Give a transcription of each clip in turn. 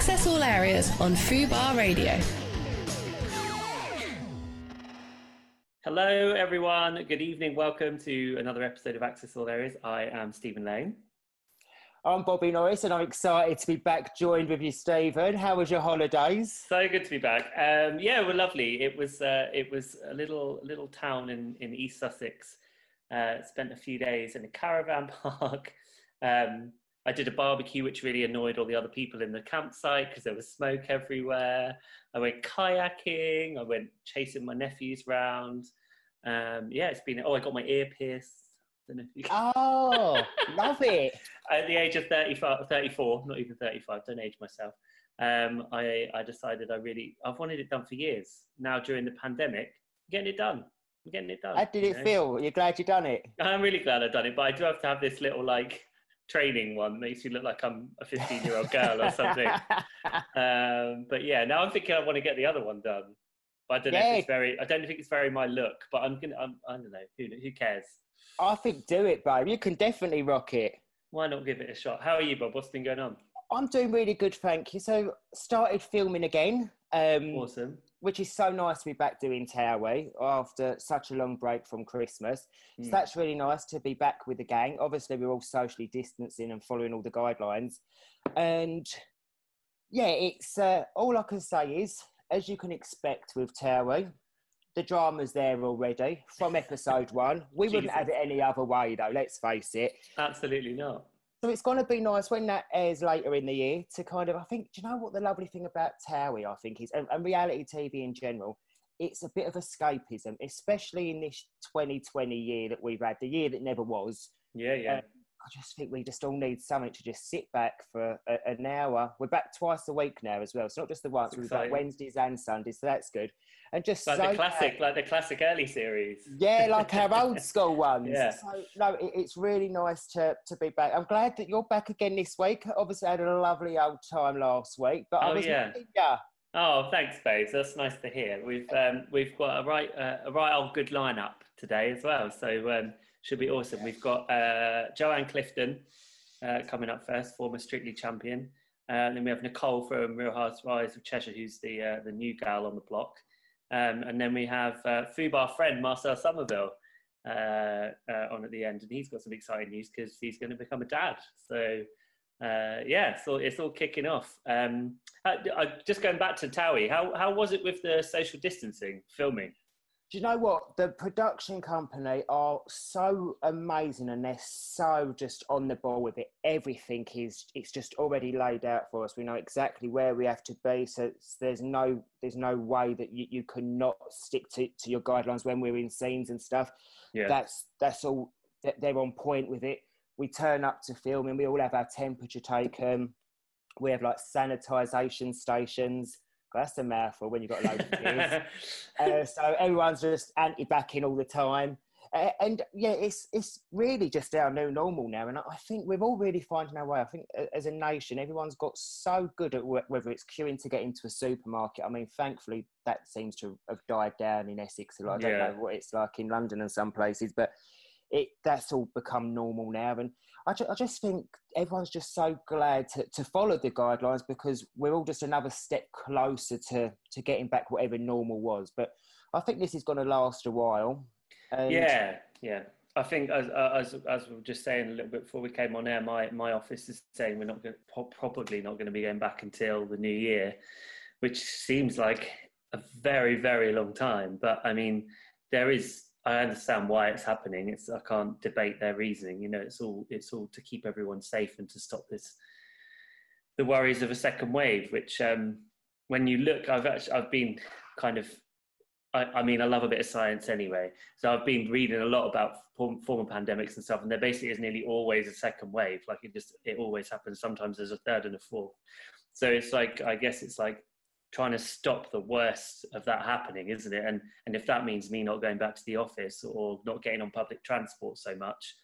Access all areas on Fubar Radio. Hello, everyone. Good evening. Welcome to another episode of Access All Areas. I am Stephen Lane. I'm Bobby Norris, and I'm excited to be back joined with you, Stephen. How was your holidays? So good to be back. Yeah, we're lovely. It was a little town in East Sussex. Spent a few days in a caravan park. I did a barbecue, which really annoyed all the other people in the campsite because there was smoke everywhere. I went kayaking. I went chasing my nephews round. Yeah, it's been. Oh, I got my ear pierced. Don't know if you Oh, love it. At the age of 34, not even 35, don't age myself. I decided I've wanted it done for years. Now during the pandemic, I'm getting it done. How did it feel? You're glad you done it? I'm really glad I've done it, but I do have to have this little training one. Makes you look like I'm a 15-year-old girl or something. But yeah, now I'm thinking I want to get the other one done. But I don't know if I don't think it's very my look, but I don't know. Who cares? I think do it, babe. You can definitely rock it. Why not give it a shot? How are you, Bob? What's been going on? I'm doing really good, thank you. So, started filming again. Awesome. Which is so nice to be back doing Towie after such a long break from Christmas. So that's really nice to be back with the gang. Obviously, we're all socially distancing and following all the guidelines. And yeah, it's all I can say is, as you can expect with Towie, the drama's there already from episode 1. We wouldn't have it any other way, though, let's face it. Absolutely not. So it's going to be nice when that airs later in the year to kind of, I think, do you know what the lovely thing about Towie, I think, is, and reality TV in general, it's a bit of escapism, especially in this 2020 year that we've had, the year that never was. Yeah. I just think we just all need something to just sit back for an hour. We're back twice a week now as well. It's not just the once. We've got Wednesdays and Sundays, so that's good. And just like the classic early series. Yeah, like our old school ones. Yeah. So no, it's really nice to be back. I'm glad that you're back again this week. Obviously, I had a lovely old time last week, but I was missing you. Oh, thanks, babes. That's nice to hear. We've got a right old good lineup today as well. So should be awesome. We've got Joanne Clifton coming up first, former Strictly champion. Then we have Nicole from Real Housewives of Cheshire, who's the new gal on the block. And then we have Fubar friend Marcel Somerville on at the end, and he's got some exciting news because he's going to become a dad. So yeah, so it's all kicking off. Just going back to Towie, how was it with the social distancing filming? Do you know what? The production company are so amazing and they're so just on the ball with it. Everything it's just already laid out for us. We know exactly where we have to be. So there's no way that you cannot stick to your guidelines when we're in scenes and stuff. Yeah. That's all. They're on point with it. We turn up to film and we all have our temperature taken. We have sanitisation stations. That's a mouthful when you've got a load of kids. So everyone's just anti-backing all the time. And yeah, it's really just our new normal now. And I think we're all really finding our way. I think as a nation, everyone's got so good at whether it's queuing to get into a supermarket. I mean, thankfully, that seems to have died down in Essex. I don't know what it's like in London and some places, but that's all become normal now. And I just think everyone's just so glad to follow the guidelines because we're all just another step closer to getting back whatever normal was. But I think this is going to last a while. And yeah. I think as we were just saying a little bit before we came on air, my office is saying we're probably not going to be going back until the new year, which seems like a very, very long time. But I mean, I understand why it's happening. I can't debate their reasoning. You know, it's all to keep everyone safe and to stop the worries of a second wave. Which, when you look, I've been kind of. I mean, I love a bit of science anyway. So I've been reading a lot about former pandemics and stuff, and there basically is nearly always a second wave. Like it always happens. Sometimes there's a third and a fourth. So it's I guess it's trying to stop the worst of that happening, isn't it? And if that means me not going back to the office or not getting on public transport so much,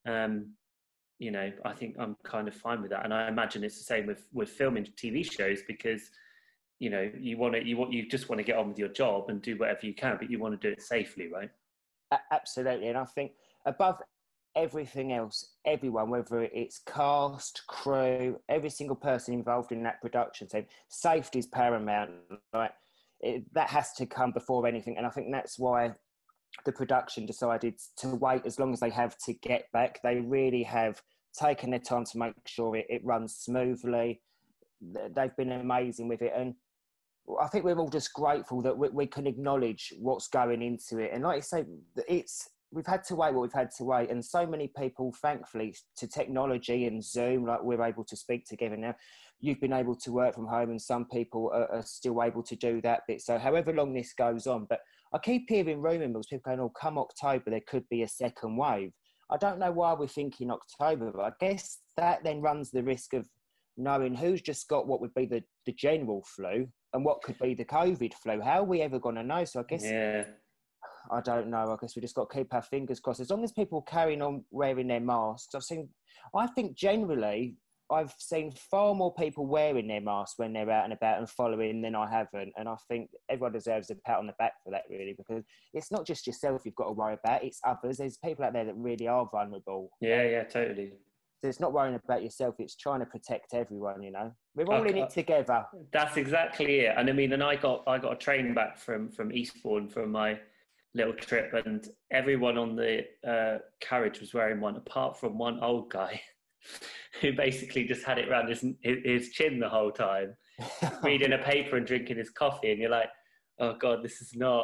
you know, I think I'm kind of fine with that. And I imagine it's the same with filming TV shows because, you know, you just want to get on with your job and do whatever you can, but you want to do it safely, right? Absolutely. And I think above everything else, everyone, whether it's cast, crew, every single person involved in that production team, safety is paramount. Right? That has to come before anything. And I think that's why the production decided to wait as long as they have to get back. They really have taken their time to make sure it runs smoothly. They've been amazing with it. And I think we're all just grateful that we can acknowledge what's going into it. And like you say, we've had to wait what we've had to wait. And so many people, thankfully, to technology and Zoom, like we're able to speak together now. You've been able to work from home and some people are still able to do that bit. So however long this goes on, but I keep hearing rumour mills, people going, oh, come October, there could be a second wave. I don't know why we're thinking October, but I guess that then runs the risk of knowing who's just got what would be the general flu and what could be the COVID flu. How are we ever going to know? So I guess, I don't know. I guess we just got to keep our fingers crossed. As long as people carrying on wearing their masks, I think generally, I've seen far more people wearing their masks when they're out and about and following than I haven't. And I think everyone deserves a pat on the back for that, really, because it's not just yourself you've got to worry about, it's others. There's people out there that really are vulnerable. Yeah, totally. So it's not worrying about yourself, it's trying to protect everyone, you know. We're all in it together. That's exactly it. And I mean, and I got a train back from Eastbourne from my little trip, and everyone on the carriage was wearing one, apart from one old guy who basically just had it around his chin the whole time, reading a paper and drinking his coffee. And you're like, oh God, this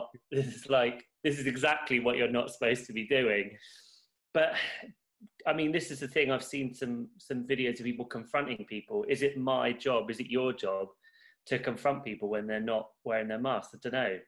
is exactly what you're not supposed to be doing. But I mean, this is the thing. I've seen some videos of people confronting people. Is it my job? Is it your job to confront people when they're not wearing their masks? I don't know.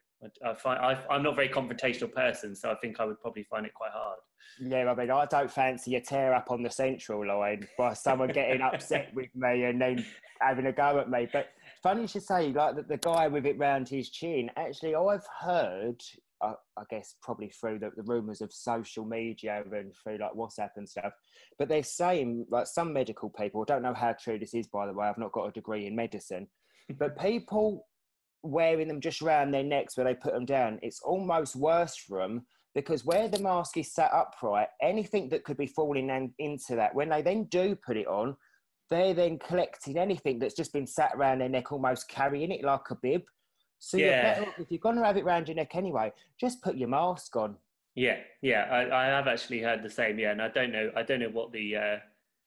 I'm not a very confrontational person, so I think I would probably find it quite hard. Yeah, I mean, I don't fancy a tear up on the central line by someone getting upset with me and then having a go at me. But funny you should say, like the guy with it round his chin. Actually, I've heard, I guess probably through the rumours of social media and through like WhatsApp and stuff, but they're saying, like some medical people, I don't know how true this is, by the way, I've not got a degree in medicine, but people wearing them just around their necks where they put them down, it's almost worse for them because where the mask is sat upright, anything that could be falling into that, when they then do put it on, they're then collecting anything that's just been sat around their neck, almost carrying it like a bib. So you're better off, if you're going to have it around your neck anyway, just put your mask on. Yeah, I have actually heard the same. Yeah, and I don't know what the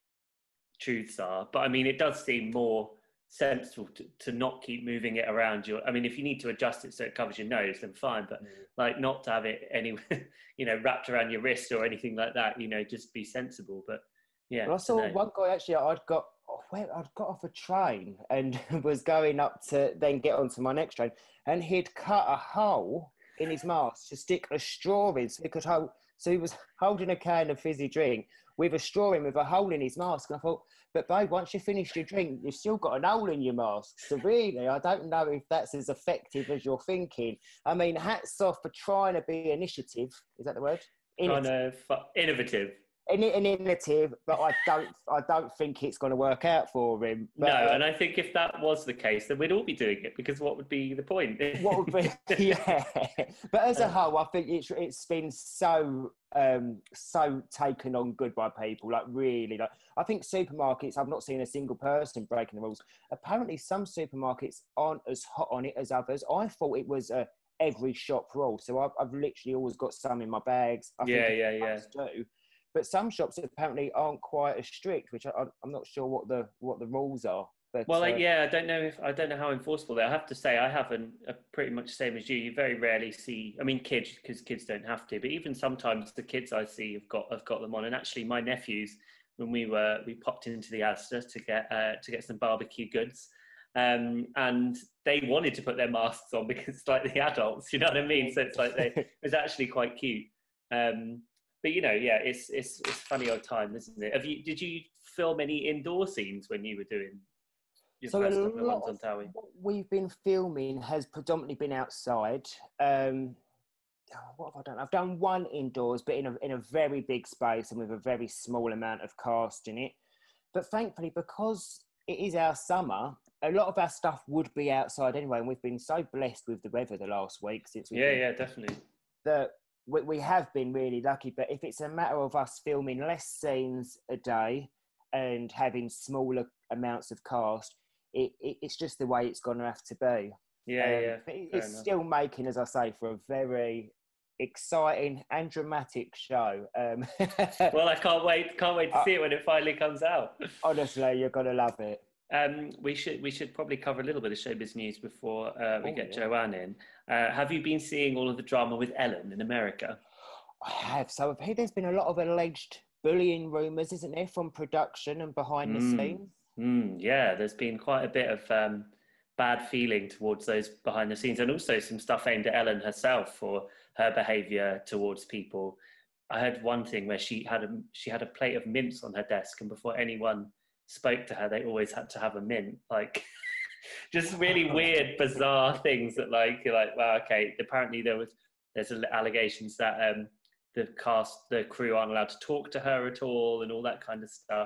truths are, but I mean, it does seem more sensible to not keep moving it around I mean, if you need to adjust it so it covers your nose, then fine, but like not to have it anywhere, wrapped around your wrist or anything like that, just be sensible. But yeah. Well, I saw one guy actually, I'd got off a train and was going up to then get onto my next train, and he'd cut a hole in his mask to stick a straw in so he could hold. So he was holding a can of fizzy drink with a straw in with a hole in his mask. And I thought, but babe, once you finished your drink, you've still got an hole in your mask. So really, I don't know if that's as effective as you're thinking. I mean, hats off for trying to be initiative. Is that the word? Innovative. Innovative, but I don't think it's going to work out for him. But, no, and I think if that was the case, then we'd all be doing it, because what would be the point? What would be, yeah. But as a whole, I think it's been so taken on good by people. Like really, like I think supermarkets. I've not seen a single person breaking the rules. Apparently, some supermarkets aren't as hot on it as others. I thought it was every shop rule. So I've literally always got some in my bags. I do. But some shops apparently aren't quite as strict, which I'm not sure what the rules are. But, well, I don't know how enforceable they are. I have to say, I haven't pretty much the same as you. You very rarely see. I mean, kids, because kids don't have to. But even sometimes the kids I see have got them on. And actually, my nephews, when we popped into the Asda to get some barbecue goods, and they wanted to put their masks on because it's like the adults, you know what I mean? So it's like it was actually quite cute. But it's a funny old time, isn't it? Did you film any indoor scenes when you were doing your first couple of ones on Towie? What we've been filming has predominantly been outside. What have I done? I've done one indoors, but in a very big space and with a very small amount of cast in it. But thankfully, because it is our summer, a lot of our stuff would be outside anyway, and we've been so blessed with the weather the last week since we've definitely. That we have been really lucky, but if it's a matter of us filming less scenes a day and having smaller amounts of cast, it's just the way it's going to have to be. But it's still making, as I say, for a very exciting and dramatic show. Well, I can't wait to see it when it finally comes out. Honestly, you're going to love it. We should probably cover a little bit of showbiz news before we get Joanne in. Have you been seeing all of the drama with Ellen in America? I have. So I've heard there's been a lot of alleged bullying rumours, isn't there, from production and behind the scenes? Yeah, there's been quite a bit of bad feeling towards those behind the scenes, and also some stuff aimed at Ellen herself for her behaviour towards people. I heard one thing where she had a plate of mints on her desk, and before anyone spoke to her, they always had to have a mint. Like, just really weird, bizarre things that you're like, wow, okay. Apparently there's allegations that the crew aren't allowed to talk to her at all, and all that kind of stuff.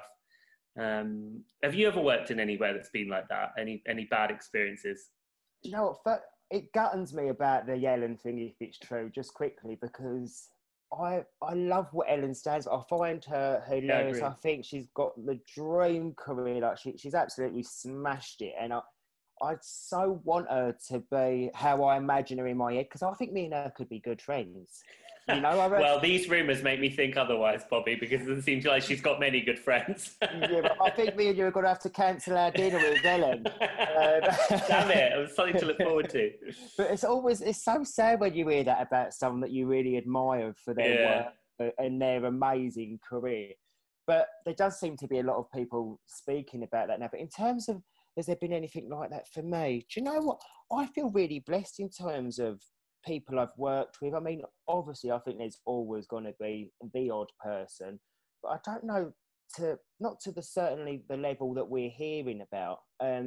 Have you ever worked in anywhere that's been like that? Any bad experiences? You know what? It guttens me about the Ellen thing, if it's true, just quickly, because I love what Ellen stands for. I find her hilarious. I think she's got the dream career. Like she's absolutely smashed it, and I so want her to be how I imagine her in my head, because I think me and her could be good friends. You know, well, these rumours make me think otherwise, Bobby, because it doesn't seem like she's got many good friends. Yeah, but I think me and you are going to have to cancel our dinner with Ellen. Damn it, it was something to look forward to. But it's so sad when you hear that about someone that you really admire for their work and their amazing career. But there does seem to be a lot of people speaking about that now. But in terms of, has there been anything like that for me? Do you know what? I feel really blessed in terms of people I've worked with. I mean, obviously, I think there's always going to be the odd person, but I don't know not to certainly the level that we're hearing about.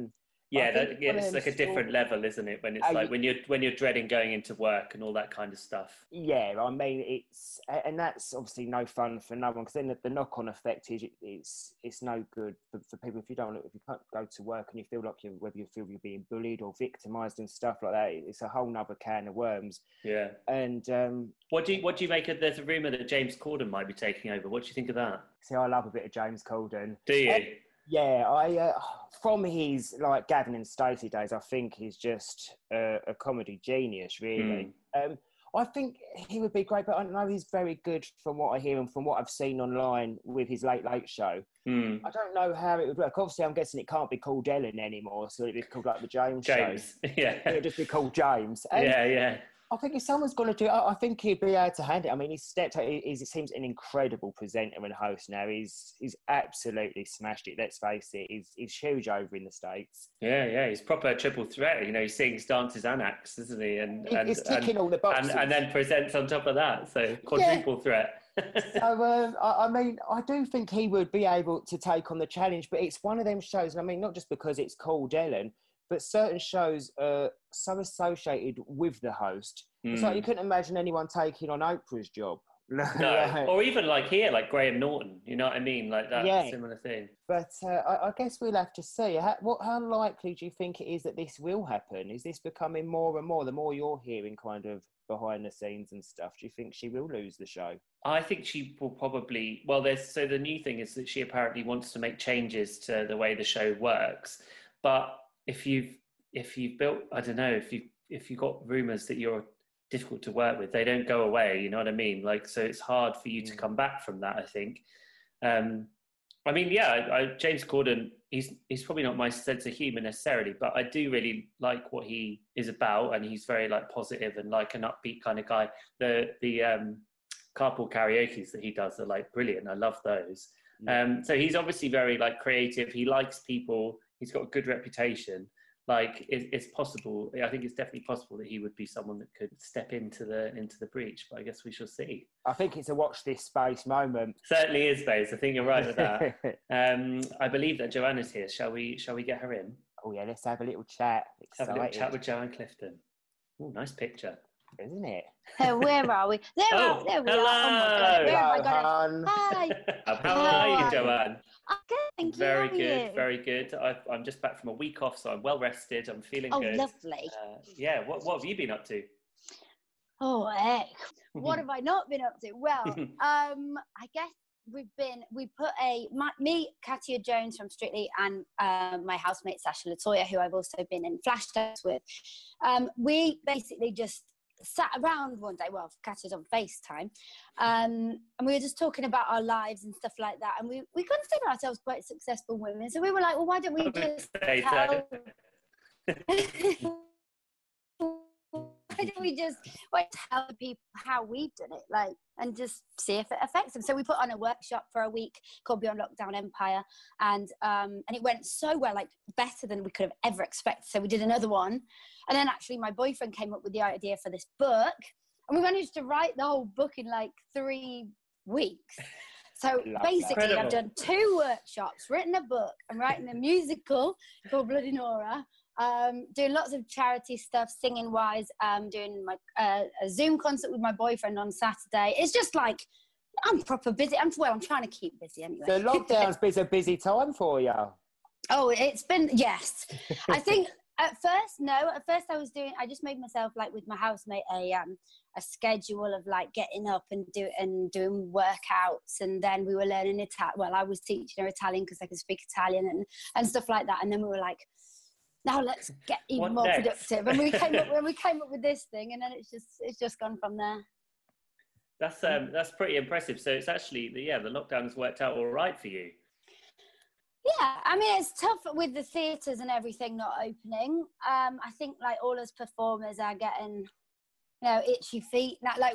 It's like a different level, isn't it? When it's when you're dreading going into work and all that kind of stuff. Yeah, I mean, and that's obviously no fun for no one, because then the knock-on effect is it's no good for people if you can't go to work and you feel like whether you feel you're being bullied or victimised and stuff like that. It's a whole nother can of worms. Yeah. And what do you make of? There's a rumour that James Corden might be taking over. What do you think of that? See, I love a bit of James Corden. Do you? Yeah, I from his Gavin and Stacey days, I think he's just a comedy genius, really. I think he would be great, but I know he's very good from what I hear and from what I've seen online with his Late Late Show. I don't know how it would work. Obviously, I'm guessing it can't be called Ellen anymore, so it'd be called like the James Show. Yeah. It'd just be called James. Yeah. I think if someone's going to do it, I think he'd be able to handle it. I mean, he seems an incredible presenter and host now. He's absolutely smashed it, let's face it. He's huge over in the States. Yeah, he's proper triple threat. You know, he sings, dances and acts, isn't he? And he's ticking all the boxes. And then presents on top of that, so quadruple threat. So, I mean, I do think he would be able to take on the challenge, but it's one of them shows, and I mean, not just because it's called Ellen, but certain shows are so associated with the host. It's like you couldn't imagine anyone taking on Oprah's job. No, or even like here, like Graham Norton, you know what I mean? Like that similar thing. But I guess we'll have to see. How likely do you think it is that this will happen? Is this becoming more and more, the more you're hearing kind of behind the scenes and stuff? Do you think she will lose the show? I think she will probably, so the new thing is that she apparently wants to make changes to the way the show works. But if you've built, I don't know, if you've got rumours that you're difficult to work with, they don't go away, you know what I mean? Like, so it's hard for you to come back from that, I think. I mean, James Corden, he's probably not my sense of humour necessarily, but I do really like what he is about, and he's very like positive and like an upbeat kind of guy. The carpool karaoke's that he does are like brilliant. I love those. So he's obviously very like creative. He likes people. He's got a good reputation. Like it's possible. I think it's definitely possible that he would be someone that could step into the breach. But I guess we shall see. I think it's a watch this space moment. Certainly is, Space. I think you're right with that. I believe that Joanna's here. Shall we get her in? Oh yeah, let's have a little chat. Have a little chat with Joanne Clifton. Oh, nice picture, isn't it? Where are we? There we are. Hello. Oh my God. Where have I got it? Hi. How are you, Joanne? I'm good, thank you. Very good, very good. I'm just back from a week off, so I'm well rested. I'm feeling good. Oh, lovely. What have you been up to? Oh, heck. what have I not been up to? Well, I guess me, Katia Jones from Strictly, and my housemate Sasha Latoya, who I've also been in Flashdance with, we basically just sat around one day, well, Katia's on FaceTime, and we were just talking about our lives and stuff like that, and we consider ourselves quite successful women, so we were like, well, why don't we just tell people how we've done it, like, and just see if it affects them. So we put on a workshop for a week called Beyond Lockdown Empire, and it went so well, like better than we could have ever expected. So we did another one, and then actually my boyfriend came up with the idea for this book, and we managed to write the whole book in like 3 weeks. So basically, I've done 2 workshops, written a book, I'm writing a musical called Bloody Nora. Doing lots of charity stuff, singing wise, doing my a Zoom concert with my boyfriend on Saturday. It's just like, I'm proper busy. I'm trying to keep busy anyway. So lockdown's been a busy time for you. Oh, it's been, yes. I think at first I just made myself, like with my housemate, a schedule of like getting up and doing workouts, and then we were learning Italian. Well, I was teaching her Italian because I could speak Italian and stuff like that. And then we were like, now let's get even more productive. And we came up with this thing, and then it's just gone from there. That's pretty impressive. So it's actually the lockdown has worked out all right for you. Yeah, I mean, it's tough with the theatres and everything not opening. I think like all us performers are getting, itchy feet now. Like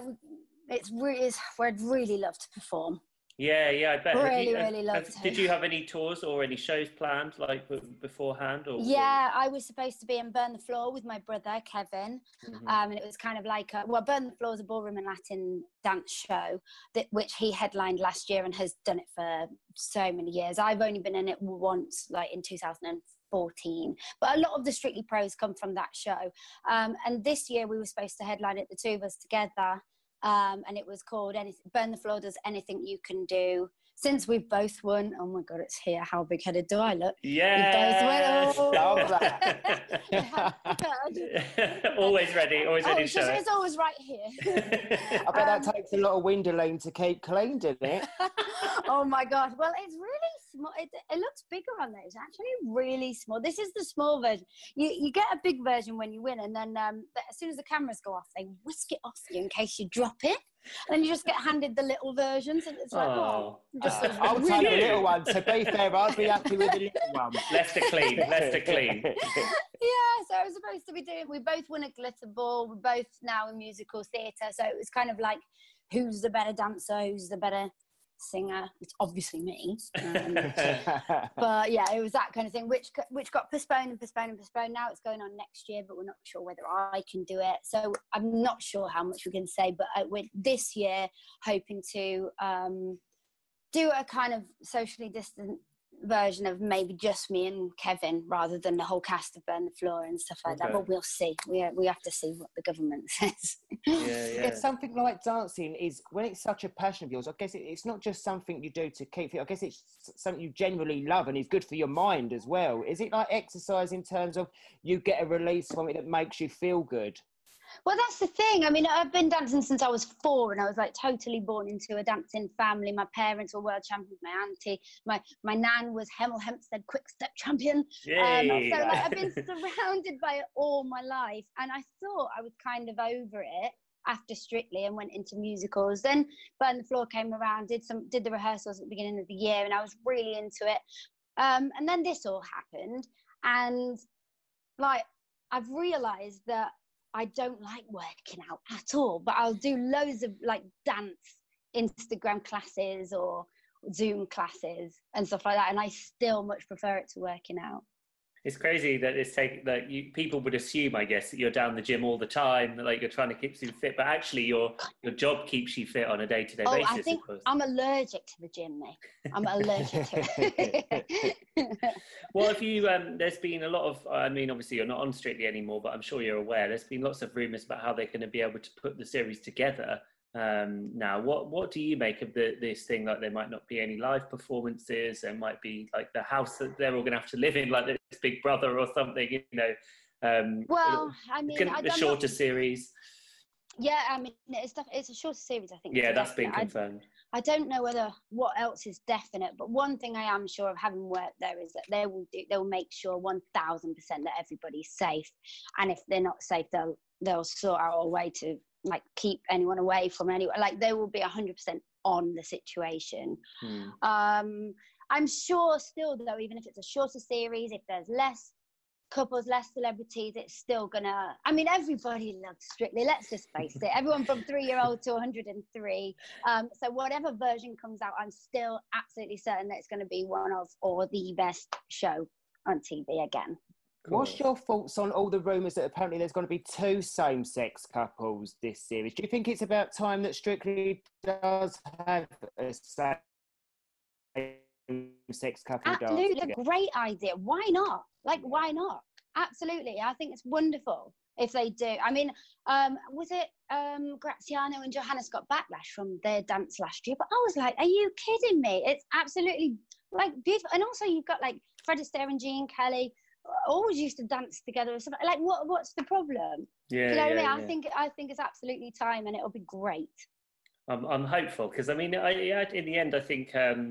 we'd really love to perform. Yeah, I bet. Really love to. Did you have any tours or any shows planned, like beforehand? Yeah, I was supposed to be in Burn the Floor with my brother Kevin, and it was kind of like Burn the Floor is a ballroom and Latin dance show which he headlined last year and has done it for so many years. I've only been in it once, like in 2014, but a lot of the Strictly Pros come from that show. And this year we were supposed to headline it, the 2 of us together. And it was called Burn the Floor Does Anything You Can Do. Since we've both won, oh my God, it's here. How big-headed do I look? Yeah. Always ready to show it. It's always right here. I bet that takes a lot of Windolene to keep clean, doesn't it? Oh my God. Well, it's really small. It looks bigger on there. It's actually really small. This is the small version. You get a big version when you win, and then as soon as the cameras go off, they whisk it off you in case you drop it. And you just get handed the little version. So it's like, I'll take the little one. To be fair, I'd be happy with the little one. Leicester clean. Yeah, so I was supposed to be we both won a glitter ball. We're both now in musical theatre. So it was kind of like, who's the better dancer? Who's the better singer? It's obviously me. But yeah, it was that kind of thing, which got postponed. Now it's going on next year, but we're not sure whether I can do it. So I'm not sure how much we can say, but we're this year hoping to do a kind of socially distant version of maybe just me and Kevin rather than the whole cast of Burn the Floor and stuff like that. But we'll see. We have to see what the government says. Yeah. Something like dancing is, when it's such a passion of yours, I guess it's not just something you do to keep fit. I guess it's something you genuinely love and is good for your mind as well. Is it like exercise in terms of you get a release from it that makes you feel good? Well, that's the thing. I mean, I've been dancing since I was 4, and I was like totally born into a dancing family. My parents were world champions. My auntie, my nan was Hemel Hempstead quick step champion. So like, I've been surrounded by it all my life, and I thought I was kind of over it after Strictly and went into musicals. Then Burn the Floor came around, did the rehearsals at the beginning of the year, and I was really into it. And then this all happened, and like I've realised that I don't like working out at all, but I'll do loads of like dance Instagram classes or Zoom classes and stuff like that, and I still much prefer it to working out. It's crazy that people would assume, I guess, that you're down the gym all the time, that like you're trying to keep you fit, but actually your job keeps you fit on a day-to-day basis. I think I'm allergic to the gym, Nick. I'm allergic to it. Well, if you, there's been a lot of, I mean, obviously you're not on Strictly anymore, but I'm sure you're aware, there's been lots of rumours about how they're going to be able to put the series together. Now, what do you make of this thing? Like there might not be any live performances. There might be like the house that they're all going to have to live in, like this Big Brother or something. You know. Well, I mean, the shorter series. Yeah, I mean, it's a shorter series, I think. Yeah, it's that's been definite. confirmed. I don't know what else is definite, but one thing I am sure of, having worked there, is that they will make sure 1000% that everybody's safe, and if they're not safe, they'll sort out a way to like keep anyone away from anyone. Like, they will be 100% on the situation. I'm sure still though, even if it's a shorter series, if there's less couples, less celebrities, it's still gonna, I mean, everybody loves Strictly, let's just face it. Everyone from 3-year-old to 103. So whatever version comes out, I'm still absolutely certain that it's going to be one of, or the best show on TV again. Cool. What's your thoughts on all the rumours that apparently there's going to be 2 same-sex couples this series? Do you think it's about time that Strictly does have a same-sex couple? Absolutely, a great idea. Why not? Like, why not? Absolutely, I think it's wonderful if they do. I mean, was it Graziano and Johannes got backlash from their dance last year? But I was like, are you kidding me? It's absolutely like beautiful. And also you've got like Fred Astaire and Gene Kelly always used to dance together or something. Like, what's the problem? Yeah, you know what I mean? I think it's absolutely time, and it'll be great. I'm hopeful, because I mean, in the end, I think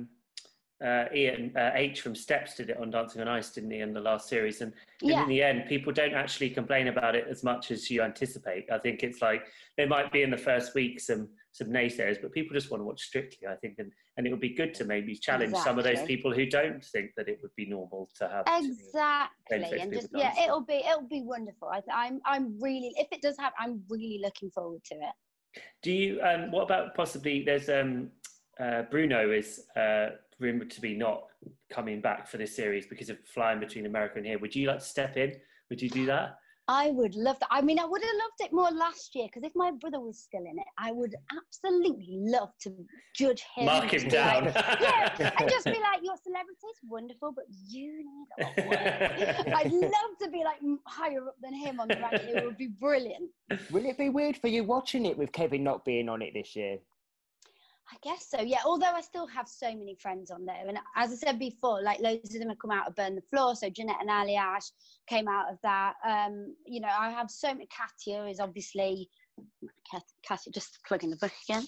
Ian H from Steps did it on Dancing on Ice, didn't he, in the last series? And in the end, people don't actually complain about it as much as you anticipate. I think it's like, there might be in the first week some naysayers, but people just want to watch Strictly, I think, and it would be good to maybe challenge some of those people who don't think that it would be normal to have exactly, and just it'll be wonderful. I'm really, if it does happen, I'm really looking forward to it. Do you? What about possibly? There's Bruno is rumored to be not coming back for this series because of flying between America and here. Would you like to step in? Would you do that? I would love that. I mean, I would have loved it more last year, because if my brother was still in it, I would absolutely love to judge him. Mark him down. Like, and just be like, your celebrity's wonderful, but you need a work. I'd love to be like higher up than him on the ranking. It would be brilliant. Will it be weird for you watching it with Kevin not being on it this year? I guess so, yeah. Although I still have so many friends on there. And as I said before, like, loads of them have come out of Burn the Floor. So Jeanette and Aliash came out of that. You know, I have so many. Katya is obviously... Katya, just plugging the book again.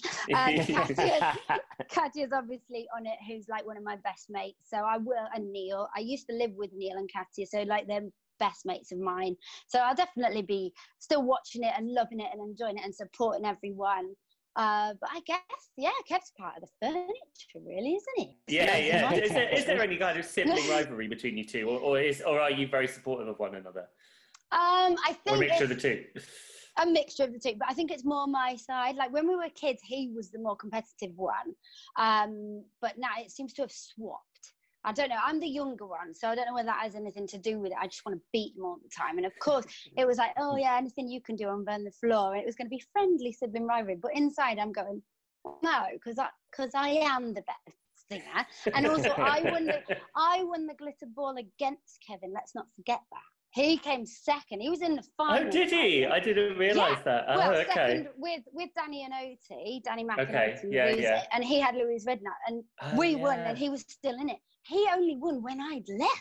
Katya's obviously on it, who's like one of my best mates. So I will... And Neil. I used to live with Neil and Katya. So, like, they're best mates of mine. So I'll definitely be still watching it and loving it and enjoying it and supporting everyone. But I guess, Kev's part of the furniture, really, isn't he? Yeah. Is there any kind of sibling rivalry between you two, or are you very supportive of one another? I think or a mixture of the two. A mixture of the two, but I think it's more my side. Like, when we were kids, he was the more competitive one, but now it seems to have swapped. I don't know. I'm the younger one, so I don't know whether that has anything to do with it. I just want to beat him all the time. And of course, it was like, oh yeah, anything you can do on Burn the Floor. And it was going to be friendly sibling rivalry. But inside, I'm going, no, because I am the best singer. And also, I won the glitter ball against Kevin. Let's not forget that. He came second. He was in the final. Oh, did he? I didn't realise that. Oh, well, okay. Second with Danny Mac. Okay, yeah. And he had Louise Redknapp, and we won, and he was still in it. He only won when I'd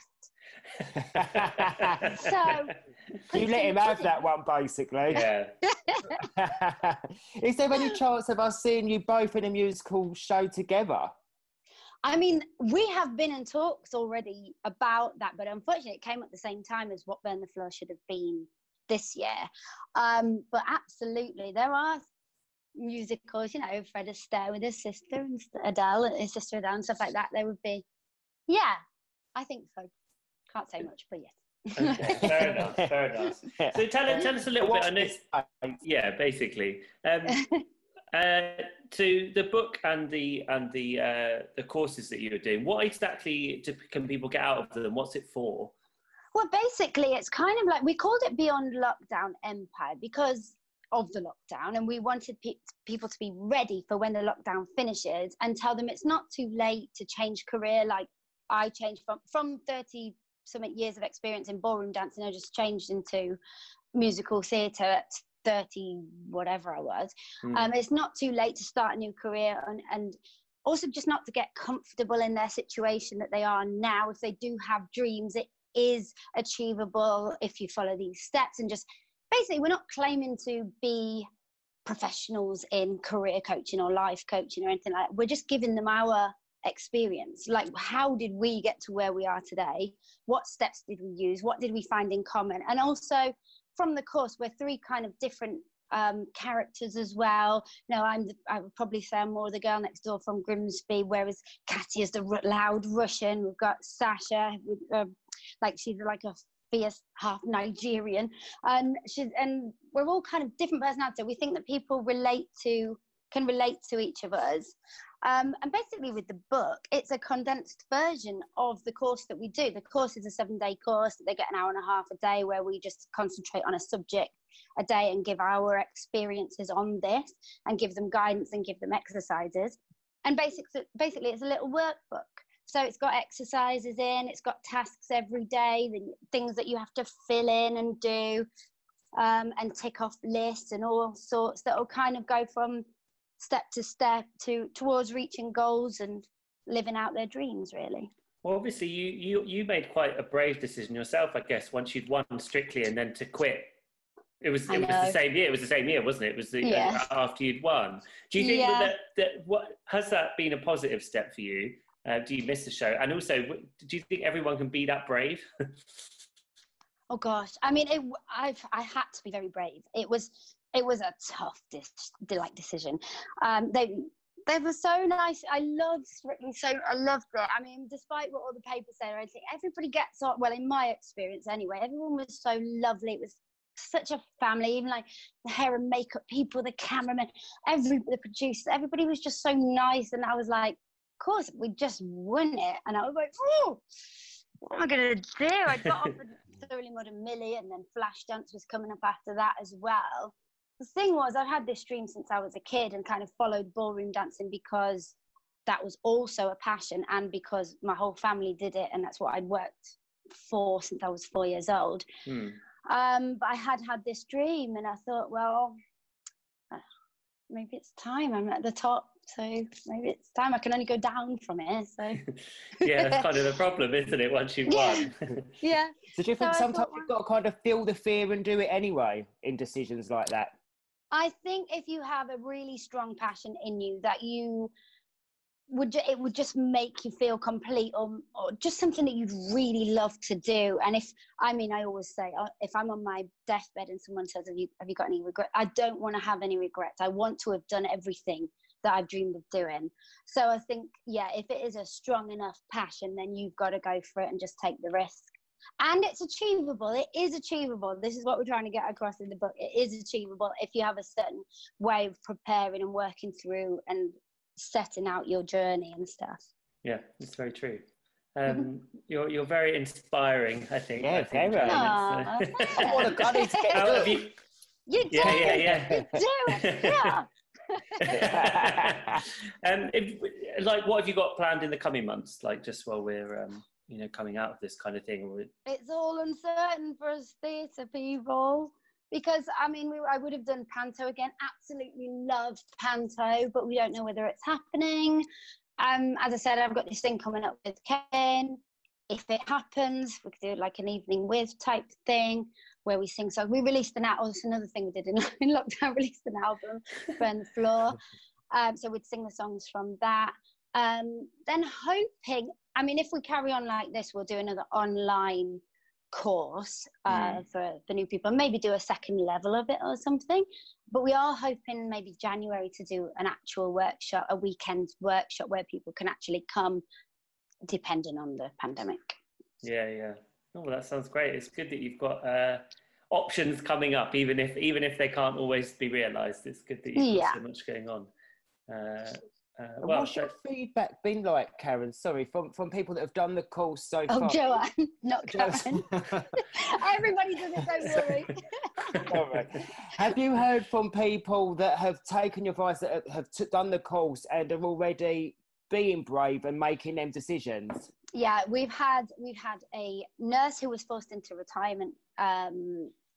left. So you let him have that one, basically. Yeah. Is there any chance of us seeing you both in a musical show together? I mean, we have been in talks already about that, but unfortunately it came at the same time as what Burn the Floor should have been this year. But absolutely, there are musicals, you know, Fred Astaire with his sister and his sister Adele and stuff like that. There would be, yeah, I think so. Can't say much, but yes. Okay, fair enough. So tell us a little bit on this. Yeah, basically. To the book and the courses that you're doing, what exactly can people get out of them? What's it for? Well, basically, it's kind of like, we called it Beyond Lockdown Empire because of the lockdown, and we wanted people to be ready for when the lockdown finishes and tell them it's not too late to change career. Like, I changed from 30 something years of experience in ballroom dancing. I just changed into musical theatre at 30 whatever I was. It's not too late to start a new career, and also just not to get comfortable in their situation that they are now. If they do have dreams, it is achievable if you follow these steps. And just basically, we're not claiming to be professionals in career coaching or life coaching or anything like that. We're just giving them our experience. Like, how did we get to where we are today? What steps did we use? What did we find in common? And also from the course, we're 3 kind of different characters as well. No, I would probably say I'm more the girl next door from Grimsby, whereas Katya's the loud Russian. We've got Sasha, she's like a fierce half Nigerian, and we're all kind of different personalities. We think that people can relate to each of us. And basically with the book, it's a condensed version of the course that we do. The course is a 7-day course. They get an hour and a half a day where we just concentrate on a subject a day and give our experiences on this and give them guidance and give them exercises. And basically it's a little workbook. So it's got exercises in, it's got tasks every day, the things that you have to fill in and do, and tick off lists and all sorts that will kind of go from step to step towards reaching goals and living out their dreams, really. Well, obviously you made quite a brave decision yourself, I guess, once you'd won Strictly and then to quit. It was the same year. It was the same year, wasn't it? It was after you'd won. Do you think that what has that been a positive step for you? Do you miss the show? And also, do you think everyone can be that brave? Oh gosh, I mean, I had to be very brave. It was a tough decision. They were so nice. I loved Strictly, I loved it. I mean, despite what all the papers say, I think everybody gets on. Well, in my experience anyway, everyone was so lovely. It was such a family. Even like the hair and makeup people, the cameramen, the producers, everybody was just so nice. And I was like, of course, we just won it. And I was like, oh, what am I going to do? I got offered Thoroughly Modern Millie, and then Flashdance was coming up after that as well. The thing was, I've had this dream since I was a kid and kind of followed ballroom dancing because that was also a passion and because my whole family did it and that's what I'd worked for since I was 4 years old. But I had this dream and I thought, well, maybe it's time. I'm at the top, so maybe it's time. I can only go down from here, so. Yeah, that's kind of the problem, isn't it, once you've won? Yeah. So do you think sometimes you've got to kind of feel the fear and do it anyway in decisions like that? I think if you have a really strong passion in you that it would just make you feel complete or just something that you'd really love to do. And I always say, if I'm on my deathbed and someone says, have you got any regret? I don't want to have any regrets. I want to have done everything that I've dreamed of doing. So I think, yeah, if it is a strong enough passion, then you've got to go for it and just take the risk. And it's achievable. It is achievable. This is what we're trying to get across in the book. It is achievable if you have a certain way of preparing and working through and setting out your journey and stuff. Yeah, it's very true. You're very inspiring, I think. Yeah, very. What a goddess. You do. Yeah. You do. Yeah. What have you got planned in the coming months? Like, just while we're coming out of this kind of thing. It's all uncertain for us theatre people. Because, I mean, I would have done Panto again. Absolutely loved Panto, but we don't know whether it's happening. As I said, I've got this thing coming up with Ken. If it happens, we could do like an evening with type thing where we sing. So we released an album. That's another thing we did in lockdown, released an album, Burn the Floor. So we'd sing the songs from that. Then hoping, I mean, if we carry on like this, we'll do another online course for the new people, maybe do a second level of it or something. But we are hoping maybe January to do an actual workshop, a weekend workshop where people can actually come, depending on the pandemic. Yeah. Oh, well, that sounds great. It's good that you've got options coming up, even if they can't always be realised. It's good that you've got so much going on. What's your feedback been like, Karen? Sorry, from people that have done the course so far. Oh, Joanne, not Karen. Everybody does it, don't worry. All right. Have you heard from people that have taken your advice, that have done the course and are already being brave and making them decisions? Yeah, we've had a nurse who was forced into retirement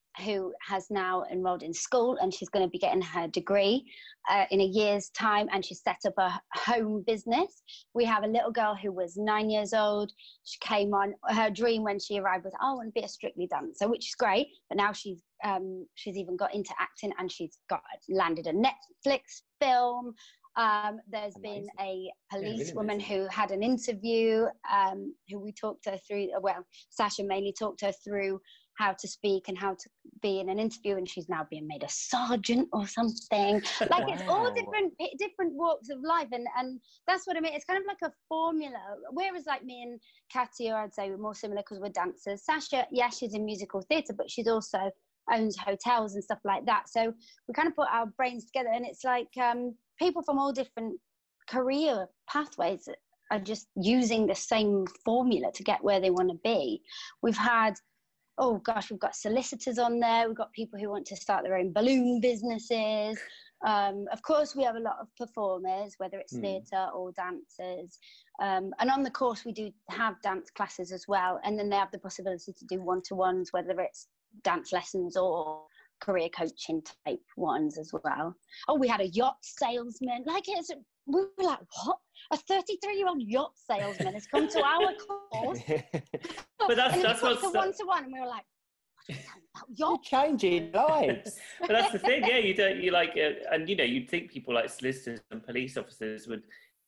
who has now enrolled in school, and she's going to be getting her degree in a year's time, and she's set up a home business. We have a little girl who was 9 years old. She came on, her dream when she arrived was, I want to be a Strictly dancer, which is great, but now she's even got into acting, and she's landed a Netflix film. There's been a policewoman who had an interview, who we talked her through, Sasha mainly talked her through how to speak and how to be in an interview, and she's now being made a sergeant or something. Like, it's all different walks of life, and that's what I mean. It's kind of like a formula, whereas like me and Katia, I'd say we're more similar because we're dancers. Sasha, yeah, she's in musical theatre, but she's also owns hotels and stuff like that. So we kind of put our brains together, and it's like people from all different career pathways are just using the same formula to get where they want to be. We've had, we've got solicitors on there. We've got people who want to start their own balloon businesses. Of course, we have a lot of performers, whether it's theatre or dancers. And on the course, we do have dance classes as well. And then they have the possibility to do one-to-ones, whether it's dance lessons or career coaching type ones as well. We had a yacht salesman. We were like, what? A 33-year-old yacht salesman has come to our course. But that's what's a one-to-one, and we were like, you're changing lives. But that's the thing, yeah. And you'd think people like solicitors and police officers would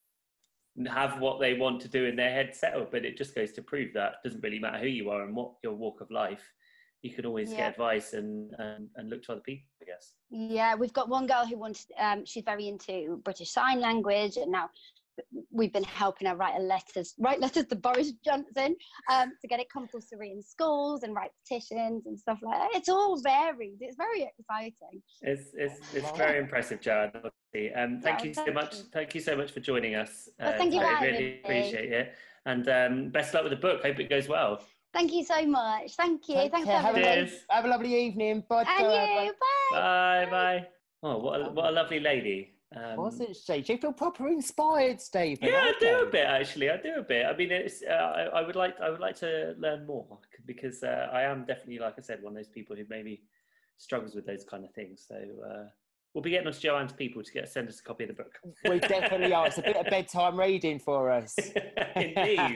have what they want to do in their head settled, but it just goes to prove that it doesn't really matter who you are and what your walk of life. You can always get advice and look to other people, I guess. Yeah, we've got one girl who wants, she's very into British Sign Language, and now we've been helping her write letters to Boris Johnson to get it compulsory in schools, and write petitions and stuff like that. It's all varied. It's very exciting. It's very impressive, Joanne. Thank you so much. Thank you so much for joining us. Thank you. I really appreciate it. And best of luck with the book. Hope it goes well. Thank you so much. Thank you. Thanks for having me. Have a lovely evening. Bye. And you. Bye. Bye. Oh, what a lovely lady. Wasn't she? Do you feel proper inspired, Stephen? Yeah, I do a bit actually. I do a bit. I mean, it's. I would like to learn more, because I am definitely, like I said, one of those people who maybe struggles with those kind of things. So we'll be getting on to Joanne's people to send us a copy of the book. We definitely are. It's a bit of bedtime reading for us. Indeed.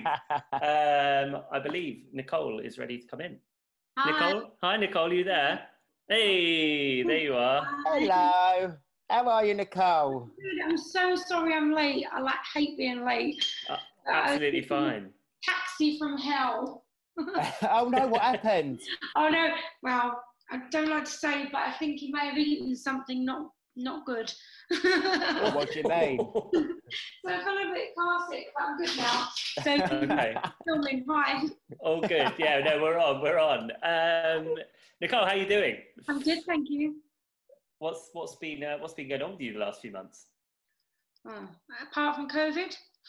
I believe Nicole is ready to come in. Hi. Hi, Nicole. Are you there? Hey, there you are. Hello. How are you, Nicole? Good. I'm so sorry I'm late. I hate being late. Absolutely fine. Taxi from hell. Oh no, what happened? Oh no, well, I don't like to say, but I think he may have eaten something not good. What do you mean? So I feel a bit car sick, but I'm good now. So okay. Filming, hi. All good. Yeah, no, we're on. Nicole, how are you doing? I'm good, thank you. What's been going on with you the last few months? Apart from COVID.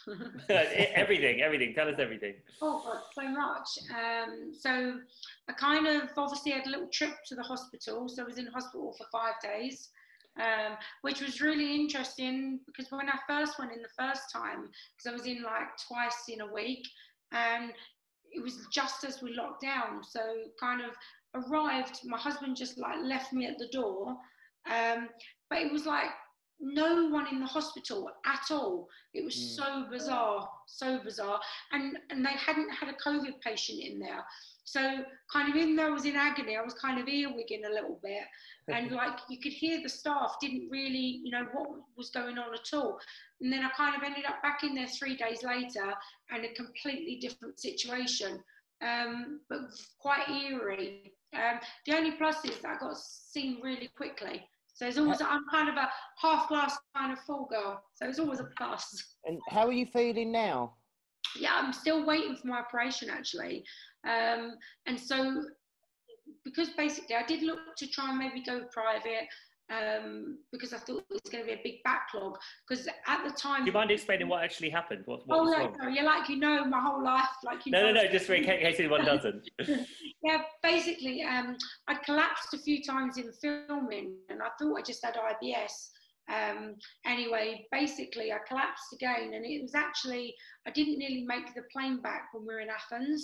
Everything. Tell us everything. Oh God, so much. So I kind of obviously had a little trip to the hospital. So I was in hospital for 5 days, which was really interesting, because when I first went in the first time, because I was in twice in a week, and it was just as we locked down. So kind of arrived, my husband just left me at the door. But it was no one in the hospital at all. It was so bizarre. And they hadn't had a COVID patient in there. So kind of, even though I was in agony, I was kind of earwigging a little bit. And you could hear the staff didn't really, what was going on at all. And then I kind of ended up back in there 3 days later, and a completely different situation, but quite eerie. The only plus is that I got seen really quickly. So it's always, I'm kind of a half glass kind of full girl. So it's always a plus. And how are you feeling now? Yeah, I'm still waiting for my operation actually. And so, because basically I did look to try and maybe go private, because I thought it was going to be a big backlog. Because at the time... Do you mind explaining what actually happened? What was wrong? Sorry, my whole life. No, just in case anyone doesn't. Yeah, basically, I collapsed a few times in filming, and I thought I just had IBS. Anyway, basically, I collapsed again, and it was actually, I didn't nearly make the plane back when we were in Athens.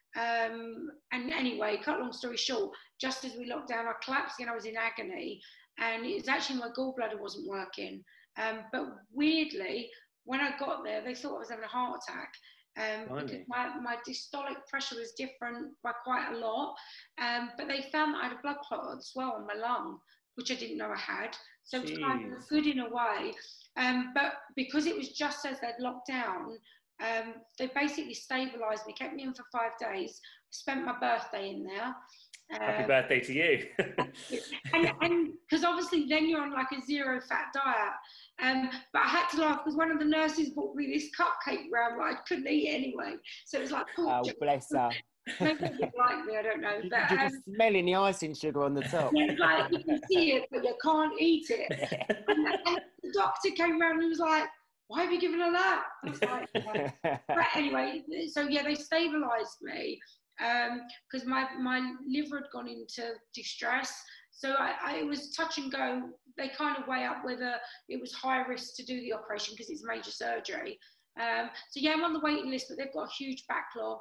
And anyway, cut long story short, just as we locked down, I collapsed and I was in agony, and it was actually my gallbladder wasn't working. But weirdly, when I got there, they thought I was having a heart attack. Because my diastolic pressure was different by quite a lot, but they found that I had a blood clot as well on my lung, which I didn't know I had. So it was kind of good in a way. But because it was just as they'd locked down, they basically stabilised me, kept me in for 5 days, spent my birthday in there. Happy birthday to you. and because obviously then you're on like a zero fat diet. But I had to laugh because one of the nurses brought me this cupcake round, but I couldn't eat it anyway. So it was like, oh, bless her. Maybe they didn't like me, I don't know. But you can smell the icing sugar on the top. Yeah, like you can see it, but you can't eat it. And the doctor came round and was like, why have you given her that? I was like, yeah. But anyway, so yeah, they stabilised me. Because my liver had gone into distress. So it was touch and go. They kind of weigh up whether it was high risk to do the operation because it's major surgery. So yeah, I'm on the waiting list, but they've got a huge backlog.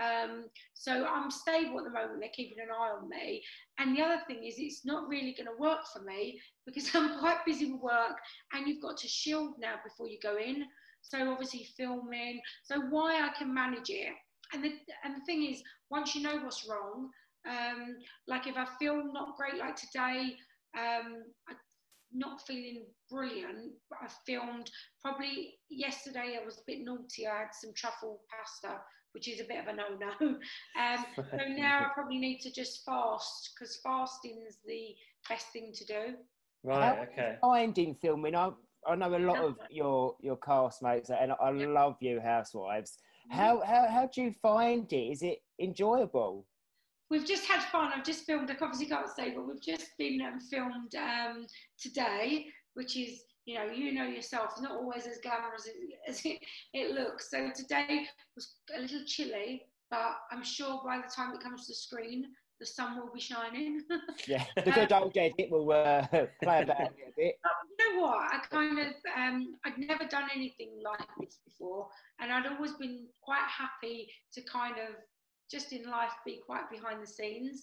So I'm stable at the moment. They're keeping an eye on me. And the other thing is it's not really going to work for me because I'm quite busy with work and you've got to shield now before you go in. So obviously filming. So why I can manage it. And the thing is, once you know what's wrong, like if I feel not great, like today, I'm not feeling brilliant, but I filmed probably yesterday. I was a bit naughty. I had some truffle pasta, which is a bit of a no-no. So now I probably need to just fast because fasting is the best thing to do. Right. Okay. Finding filming, I know a lot of your castmates, and I love you, Housewives. How do you find it? Is it enjoyable? We've just had fun. I've just filmed, I obviously can't say, but we've just been filmed today, which is, you know yourself, it's not always as glamorous as it looks. So today was a little chilly, but I'm sure by the time it comes to the screen, the sun will be shining. Yeah, the good old edit will play about a bit. You know what? I kind of, I'd never done anything like this before, and I'd always been quite happy to kind of, just in life, be quite behind the scenes.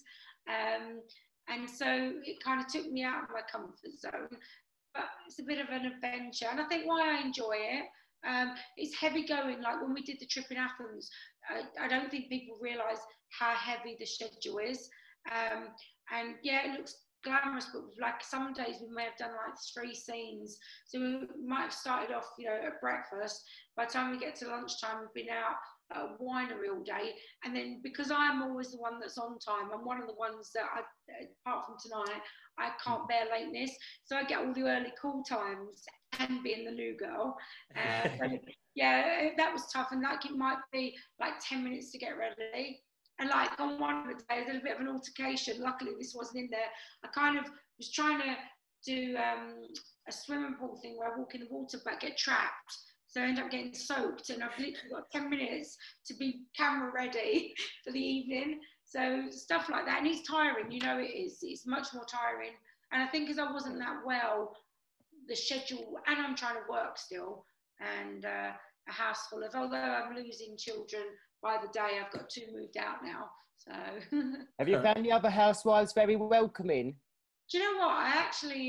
And so it kind of took me out of my comfort zone, but it's a bit of an adventure. And I think why I enjoy it, it's heavy going. Like when we did the trip in Athens, I don't think people realise how heavy the schedule is. And yeah, it looks glamorous, but like some days we may have done like 3 scenes. So we might have started off, at breakfast. By the time we get to lunchtime, we've been out at a winery all day. And then because I'm always the one that's on time, I'm one of the ones that, apart from tonight, I can't bear lateness. So I get all the early call times and being the new girl. So, yeah, that was tough. And like it might be like 10 minutes to get ready. And like on one of the days, there was a bit of an altercation. Luckily, this wasn't in there. I kind of was trying to do a swimming pool thing where I walk in the water but get trapped. So I end up getting soaked, and I've literally got 10 minutes to be camera ready for the evening. So stuff like that. And it's tiring, it is. It's much more tiring. And I think because I wasn't that well, the schedule, and I'm trying to work still, and a house full of, although I'm losing children by the day, I've got 2 moved out now. So have you found the other housewives very welcoming? Do you know what? I actually,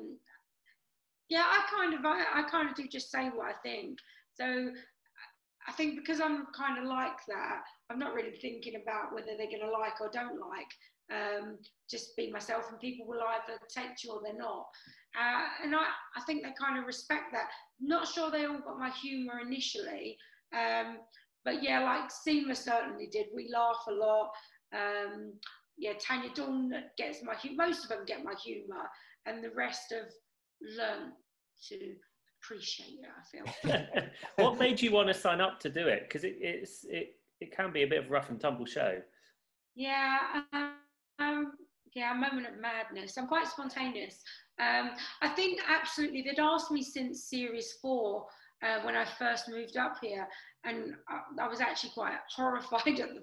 yeah, I kind of do just say what I think. So I think because I'm kind of like that, I'm not really thinking about whether they're going to like or don't like. Just be myself, and people will either take to you or they're not. And I think they kind of respect that. Not sure they all got my humour initially. But yeah, like Seema certainly did. We laugh a lot. Yeah, Tanya Dawn gets my humour. Most of them get my humour, and the rest have learned to appreciate it, I feel. What made you want to sign up to do it? Because it can be a bit of a rough and tumble show. Yeah, yeah, a moment of madness. I'm quite spontaneous. I think absolutely they'd asked me since series 4. When I first moved up here, and I was actually quite horrified at the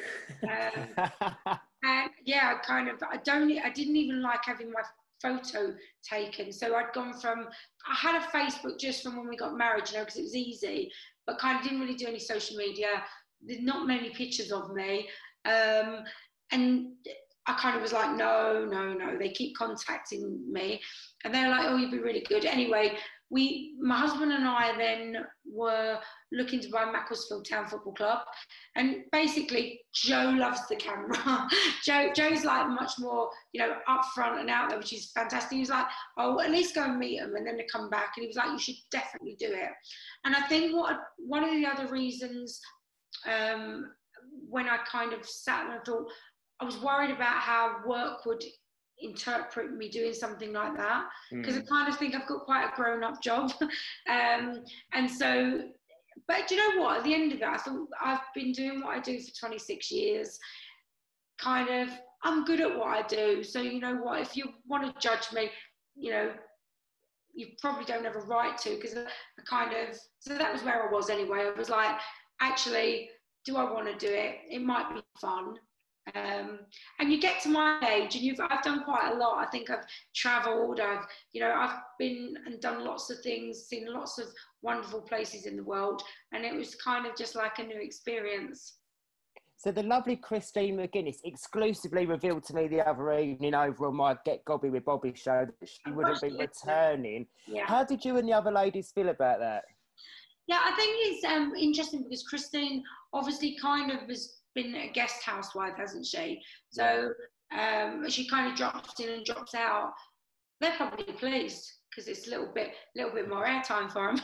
thought. And yeah, I didn't even like having my photo taken. So I'd gone from, I had a Facebook just from when we got married, because it was easy, but kind of didn't really do any social media. there's not many pictures of me. And I kind of was like, no. They keep contacting me. And they're like, oh, you'd be really good. Anyway, my husband and I then were looking to buy Macclesfield Town Football Club. And basically, Joe loves the camera. Joe's like much more, upfront and out there, which is fantastic. He was like, oh, at least go and meet them and then they come back. And he was like, you should definitely do it. And I think one of the other reasons when I kind of sat and I thought, I was worried about how work would interpret me doing something like that, because I kind of think I've got quite a grown-up job. And so, but do you know what? At the end of it, I thought I've been doing what I do for 26 years. Kind of, I'm good at what I do. So you know what? If you want to judge me, you probably don't have a right to, because so that was where I was anyway. I was like, actually, do I want to do it? It might be fun. And you get to my age and I've done quite a lot. I think I've travelled, I've been and done lots of things, seen lots of wonderful places in the world, and it was kind of just like a new experience. So the lovely Christine McGuinness exclusively revealed to me the other evening over on my Get Gobby with Bobby show that she wouldn't be returning. Yeah. How did you and the other ladies feel about that? Yeah, I think it's interesting because Christine obviously kind of has been a guest housewife, hasn't she? So she kind of drops in and drops out. They're probably pleased because it's a little bit more airtime for them.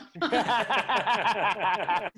I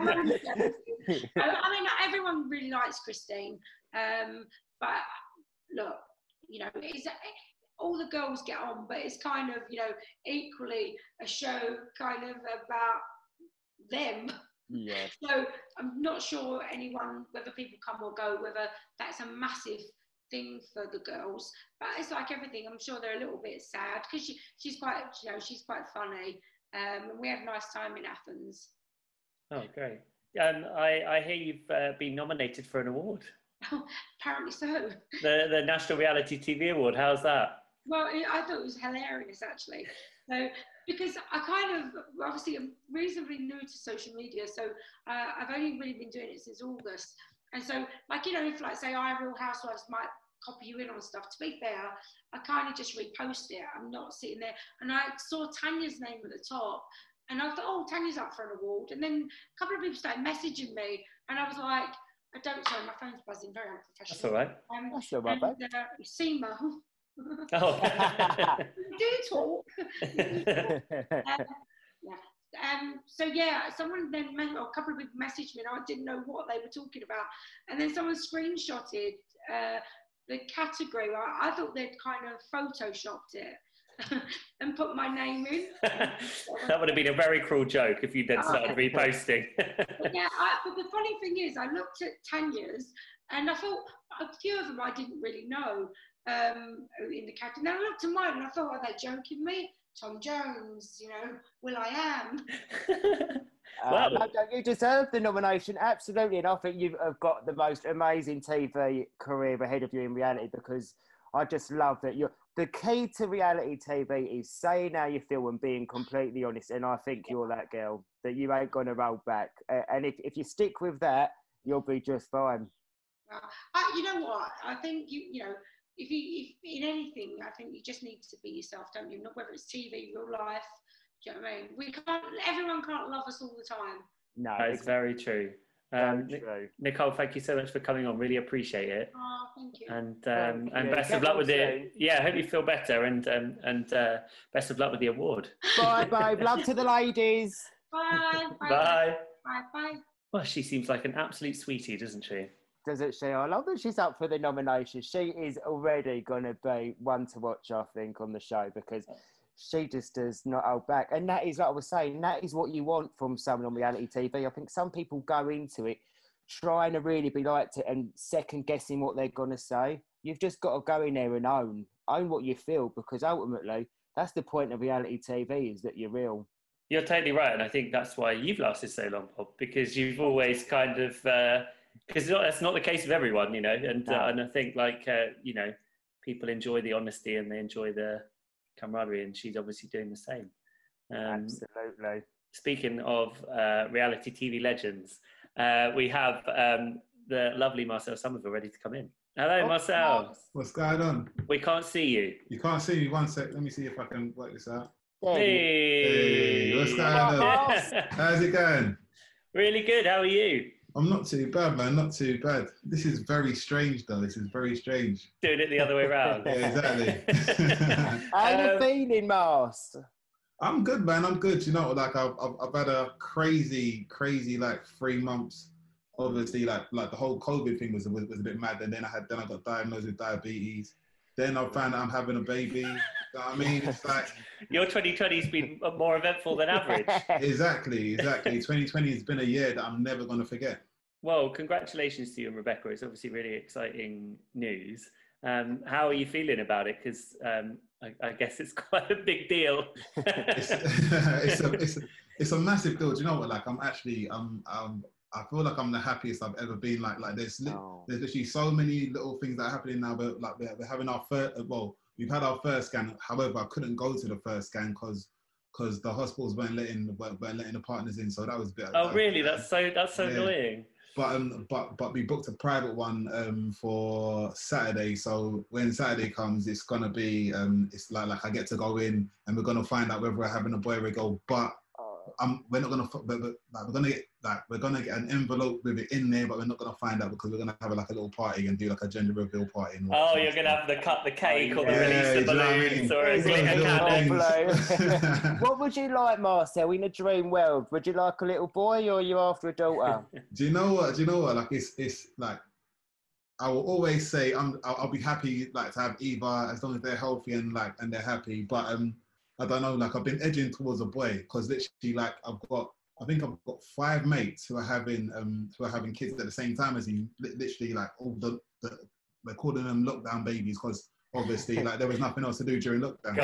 mean, everyone really likes Christine, but look, it's, all the girls get on, but it's kind of, equally a show kind of about them. Yeah. So I'm not sure whether people come or go, whether that's a massive thing for the girls. But it's like everything. I'm sure they're a little bit sad because she's quite, she's quite funny. And we had a nice time in Athens. Oh, great. I hear you've been nominated for an award. Oh, apparently so. The National Reality TV Award. How's that? Well, I thought it was hilarious, actually. So, because I kind of, obviously, I'm reasonably new to social media, so I've only really been doing it since August. And so, like, if, like, say, Real Housewives might copy you in on stuff, to be fair, I kind of just repost it. I'm not sitting there. And I saw Tanya's name at the top, and I thought, oh, Tanya's up for an award. And then a couple of people started messaging me, and I was like, sorry, my phone's buzzing, very unprofessional. That's all right. That's all right, babe. Seema. Oh. Do talk. So yeah, someone then a couple of people messaged me and I didn't know what they were talking about, and then someone screenshotted the category. I thought they'd kind of photoshopped it and put my name in. That would have been a very cruel joke if you then started reposting. Yeah, but the funny thing is, I looked at Tanya's and I thought a few of them I didn't really know. In the category. Then I looked at mine and I thought, are they joking me? Tom Jones, will.i.am. No, you deserve the nomination, absolutely, and I think you've got the most amazing TV career ahead of you in reality, because I just love that the key to reality TV is saying how you feel and being completely honest, and I think you're that girl, that you ain't going to roll back, and if you stick with that, you'll be just fine. You know what, I think if in anything, I think you just need to be yourself, don't you? Not whether it's TV, real life. Do you know what I mean? Everyone can't love us all the time. No, it's very true. True. Nicole, thank you so much for coming on. Really appreciate it. Oh, thank you. And best of luck with it. Yeah, I hope you feel better, and best of luck with the award. Bye, babe. Love to the ladies. Bye. Bye. Bye. Well, she seems like an absolute sweetie, doesn't she? Doesn't she? I love that she's up for the nomination. She is already going to be one to watch, I think, on the show, because she just does not hold back. And that is, like I was saying, that is what you want from someone on reality TV. I think some people go into it trying to really be liked it and second guessing what they're going to say. You've just got to go in there and own what you feel, because ultimately that's the point of reality TV, is that you're real. You're totally right. And I think that's why you've lasted so long, Bob, because you've always kind of... because that's not the case with everyone, and I think people enjoy the honesty and they enjoy the camaraderie, and she's obviously doing the same. Absolutely. Speaking of reality TV legends, we have the lovely Marcel Somerville ready to come in. Hello, Marcel. What's going on? We can't see you. You can't see me. One sec. Let me see if I can work this out. Hey, what's going on? How's it going? Really good. How are you? I'm not too bad, man. Not too bad. This is very strange, though. This is very strange. Doing it the other way around. Yeah, exactly. How you feeling, Mars? I'm good, man. I'm good. You know, like I've had a crazy like 3 months. Obviously, like the whole COVID thing was a bit mad, and then I got diagnosed with diabetes. Then I found out I'm having a baby. You know what I mean? It's like your 2020's been more eventful than average. Exactly. 2020 has been a year that I'm never going to forget. Well, congratulations to you and Rebecca. It's obviously really exciting news. How are you feeling about it? Because I guess it's quite a big deal. It's a massive deal. Do you know what? Like I feel like I'm the happiest I've ever been. Like there's literally so many little things that are happening now. But like we're having our first. We've had our first scan. However, I couldn't go to the first scan because the hospitals weren't letting the partners in. So that was a bit. Oh, really? That's so annoying. But we booked a private one for Saturday. So when Saturday comes, it's gonna be it's like I get to go in and we're gonna find out whether we're having a boy or a girl. But we're not gonna. We're gonna get an envelope with it in there, but we're not gonna find out because we're gonna have a little party and do like a gender reveal party. Oh, you're gonna have cut the cake or the release the balloons or a glitter cannon. What would you like, Marcel, in a dream world? Would you like a little boy or are you after a daughter? Do you know what? Like it's like I will always say I'll be happy like to have either as long as they're healthy and they're happy. But I don't know. Like I've been edging towards a boy because literally like I think I've got 5 mates who are having kids at the same time as me. Literally, like all we're calling them lockdown babies because obviously, like there was nothing else to do during lockdown.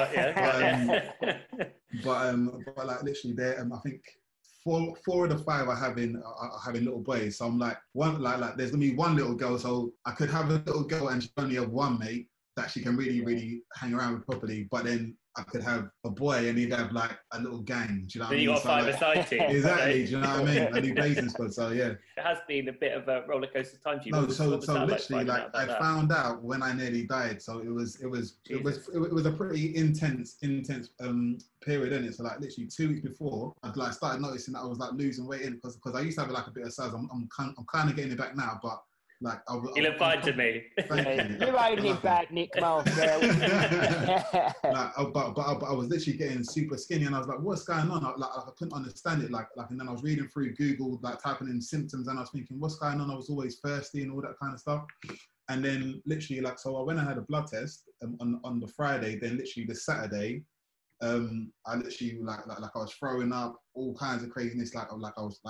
But like literally, I think 4 of the 5 are having little boys. So I'm like like there's gonna be one little girl. So I could have a little girl and she only have 1 mate that she can really hang around with properly. But then I could have a boy and he'd have like a little gang. Do you know what I mean? You got 5 aside team. Exactly. Do you know what I mean? I do blazing squad. So yeah. It has been a bit of a roller coaster time for you. No, so literally, like I found out when I nearly died. So it was a pretty intense period in it. So like literally 2 weeks before, I'd like started noticing that I was like losing weight in because I used to have like a bit of size. I'm kind of getting it back now, but. Like you look fine to me. You're only bad, Nick Marcel. But I was literally getting super skinny, and I was like, "What's going on?" I couldn't understand it. And then I was reading through Google, like typing in symptoms, and I was thinking, "What's going on?" I was always thirsty and all that kind of stuff. And then literally, so I went and had a blood test on the Friday. Then literally the Saturday, I literally like I was throwing up, all kinds of craziness. I was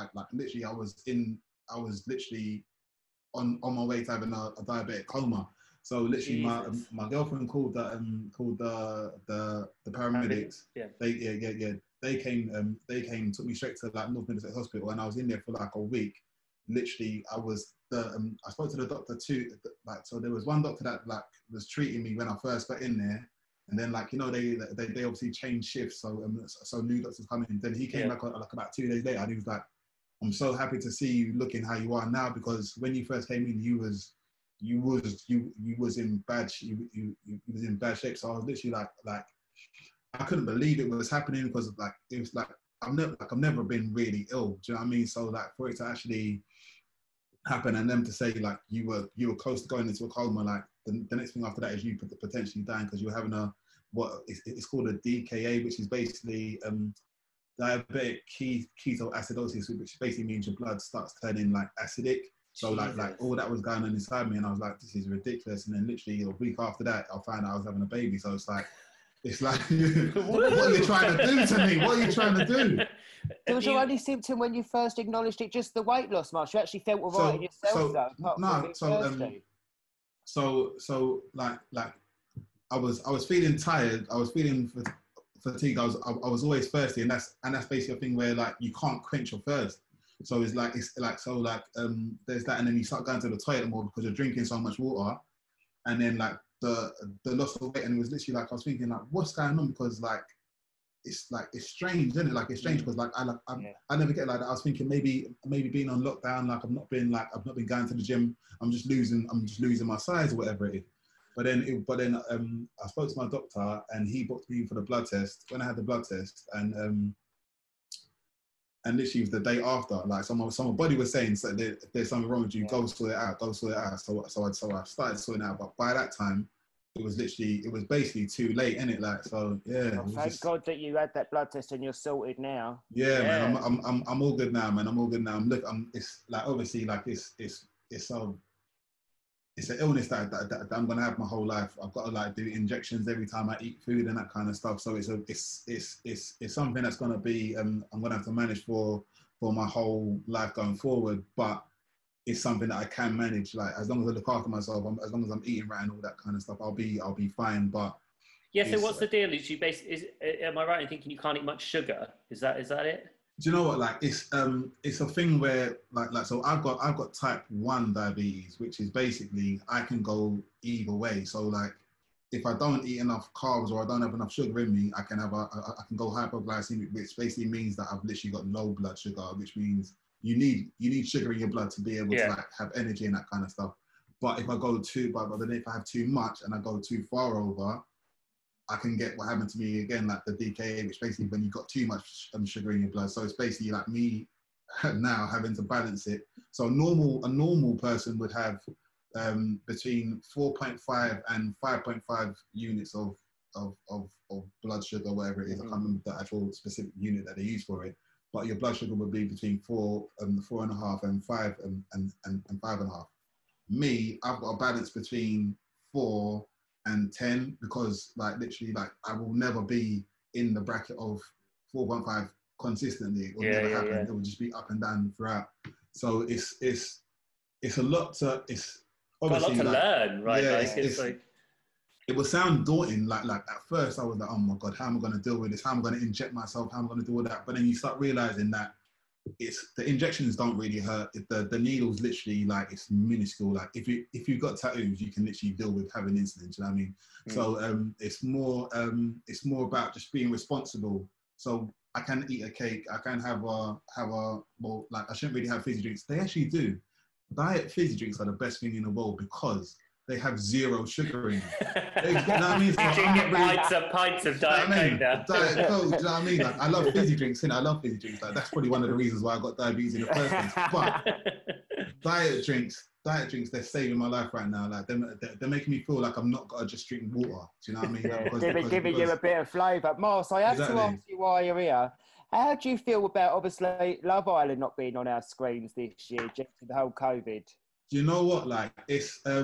literally on my way to having a diabetic coma. So literally my girlfriend called the paramedics. They came, took me straight to like North Middlesex Hospital, and I was in there for like a week. Literally I spoke to the doctor too, so there was one doctor that like was treating me when I first got in there, and then like they obviously changed shifts, so new doctors come in. Then he came back like about 2 days later, and he was like, I'm so happy to see you looking how you are now, because when you first came in, you was in bad shape. So I was literally like I couldn't believe it was happening, because like it was like I've never been really ill. Do you know what I mean? So like for it to actually happen and them to say like you were close to going into a coma, like the next thing after that is you potentially dying because you're having it's called a DKA, which is basically diabetic ketoacidosis, which basically means your blood starts turning like acidic. So like all that was going on inside me, and I was like, this is ridiculous. And then literally a week after that, I found out I was having a baby. So it's like what are you trying to do to me? What are you trying to do? It was your only symptom when you first acknowledged it, just the weight loss, Marsh. You actually felt all right in yourself, though. So like I was feeling tired. I was feeling fatigued. I was always thirsty, and that's basically a thing where like you can't quench your thirst. So there's that, and then you start going to the toilet more because you're drinking so much water, and then like the loss of weight, and it was literally like I was thinking like, what's going on? Because like it's strange, isn't it? Like it's strange because like I never get like that. I was thinking maybe being on lockdown, like I've not been going to the gym. I'm just losing my size or whatever it is. But then I spoke to my doctor and he booked me for the blood test. When I had the blood test and literally it was the day after, like so my body was saying so there's something wrong with you. Go sort it out. So I started sorting it out. But by that time, it was basically too late, innit? Like so, yeah. Well, thank God that you had that blood test and you're sorted now. Yeah, man. I'm all good now, man. I'm all good now. It's like obviously like it's an illness that I'm gonna have my whole life. I've got to like do injections every time I eat food and that kind of stuff. So it's something that's gonna be I'm gonna have to manage for my whole life going forward. But it's something that I can manage. Like as long as I look after myself, as long as I'm eating right and all that kind of stuff, I'll be fine. But yeah. So what's the deal? Am I right in thinking you can't eat much sugar? Is that it? Do you know what? Like it's a thing where like so I've got type 1 diabetes, which is basically I can go either way. So like if I don't eat enough carbs or I don't have enough sugar in me, I can go hypoglycemic, which basically means that I've literally got low blood sugar, which means you need sugar in your blood to be able to like have energy and that kind of stuff. But if I have too much and I go too far over, I can get what happened to me again, like the DKA, which basically when you've got too much sugar in your blood. So it's basically like me now having to balance it. So a normal person would have between 4.5 and 5.5 units of blood sugar, whatever it is. I can't remember the actual specific unit that they use for it. But your blood sugar would be between 4.5 and 5 and 5.5. Me, I've got a balance between 4 and 10 because like literally like I will never be in the bracket of 4.5 consistently. It will never happen. It will just be up and down throughout. So it's a lot to obviously got a lot to learn, right? Yeah, like it will sound daunting. Like at first I was like, oh my God, how am I going to deal with this? How am I going to inject myself? How am I going to do all that? But then you start realizing that the injections don't really hurt. The needle's literally like it's minuscule. Like if you've got tattoos, you can literally deal with having insulin. Do you know what I mean? So it's more about just being responsible. So I can eat a cake. I can have a well, like I shouldn't really have fizzy drinks. They actually do. Diet fizzy drinks are the best thing in the world because they have zero sugar in them. You know what I mean? So you can get pints of Diet Coke now. Diet Coke, do you know what I mean? Like, I love fizzy drinks, I love fizzy drinks. Like, that's probably one of the reasons why I got diabetes in the first place. But diet drinks, they're saving my life right now. Like, they're making me feel like I'm not got to just drink water. Do you know what I mean? Like, giving you a bit of flavour. Mars, I have to ask you while you're here, how do you feel about, obviously, Love Island not being on our screens this year due to the whole COVID? Do you know what? Like it's a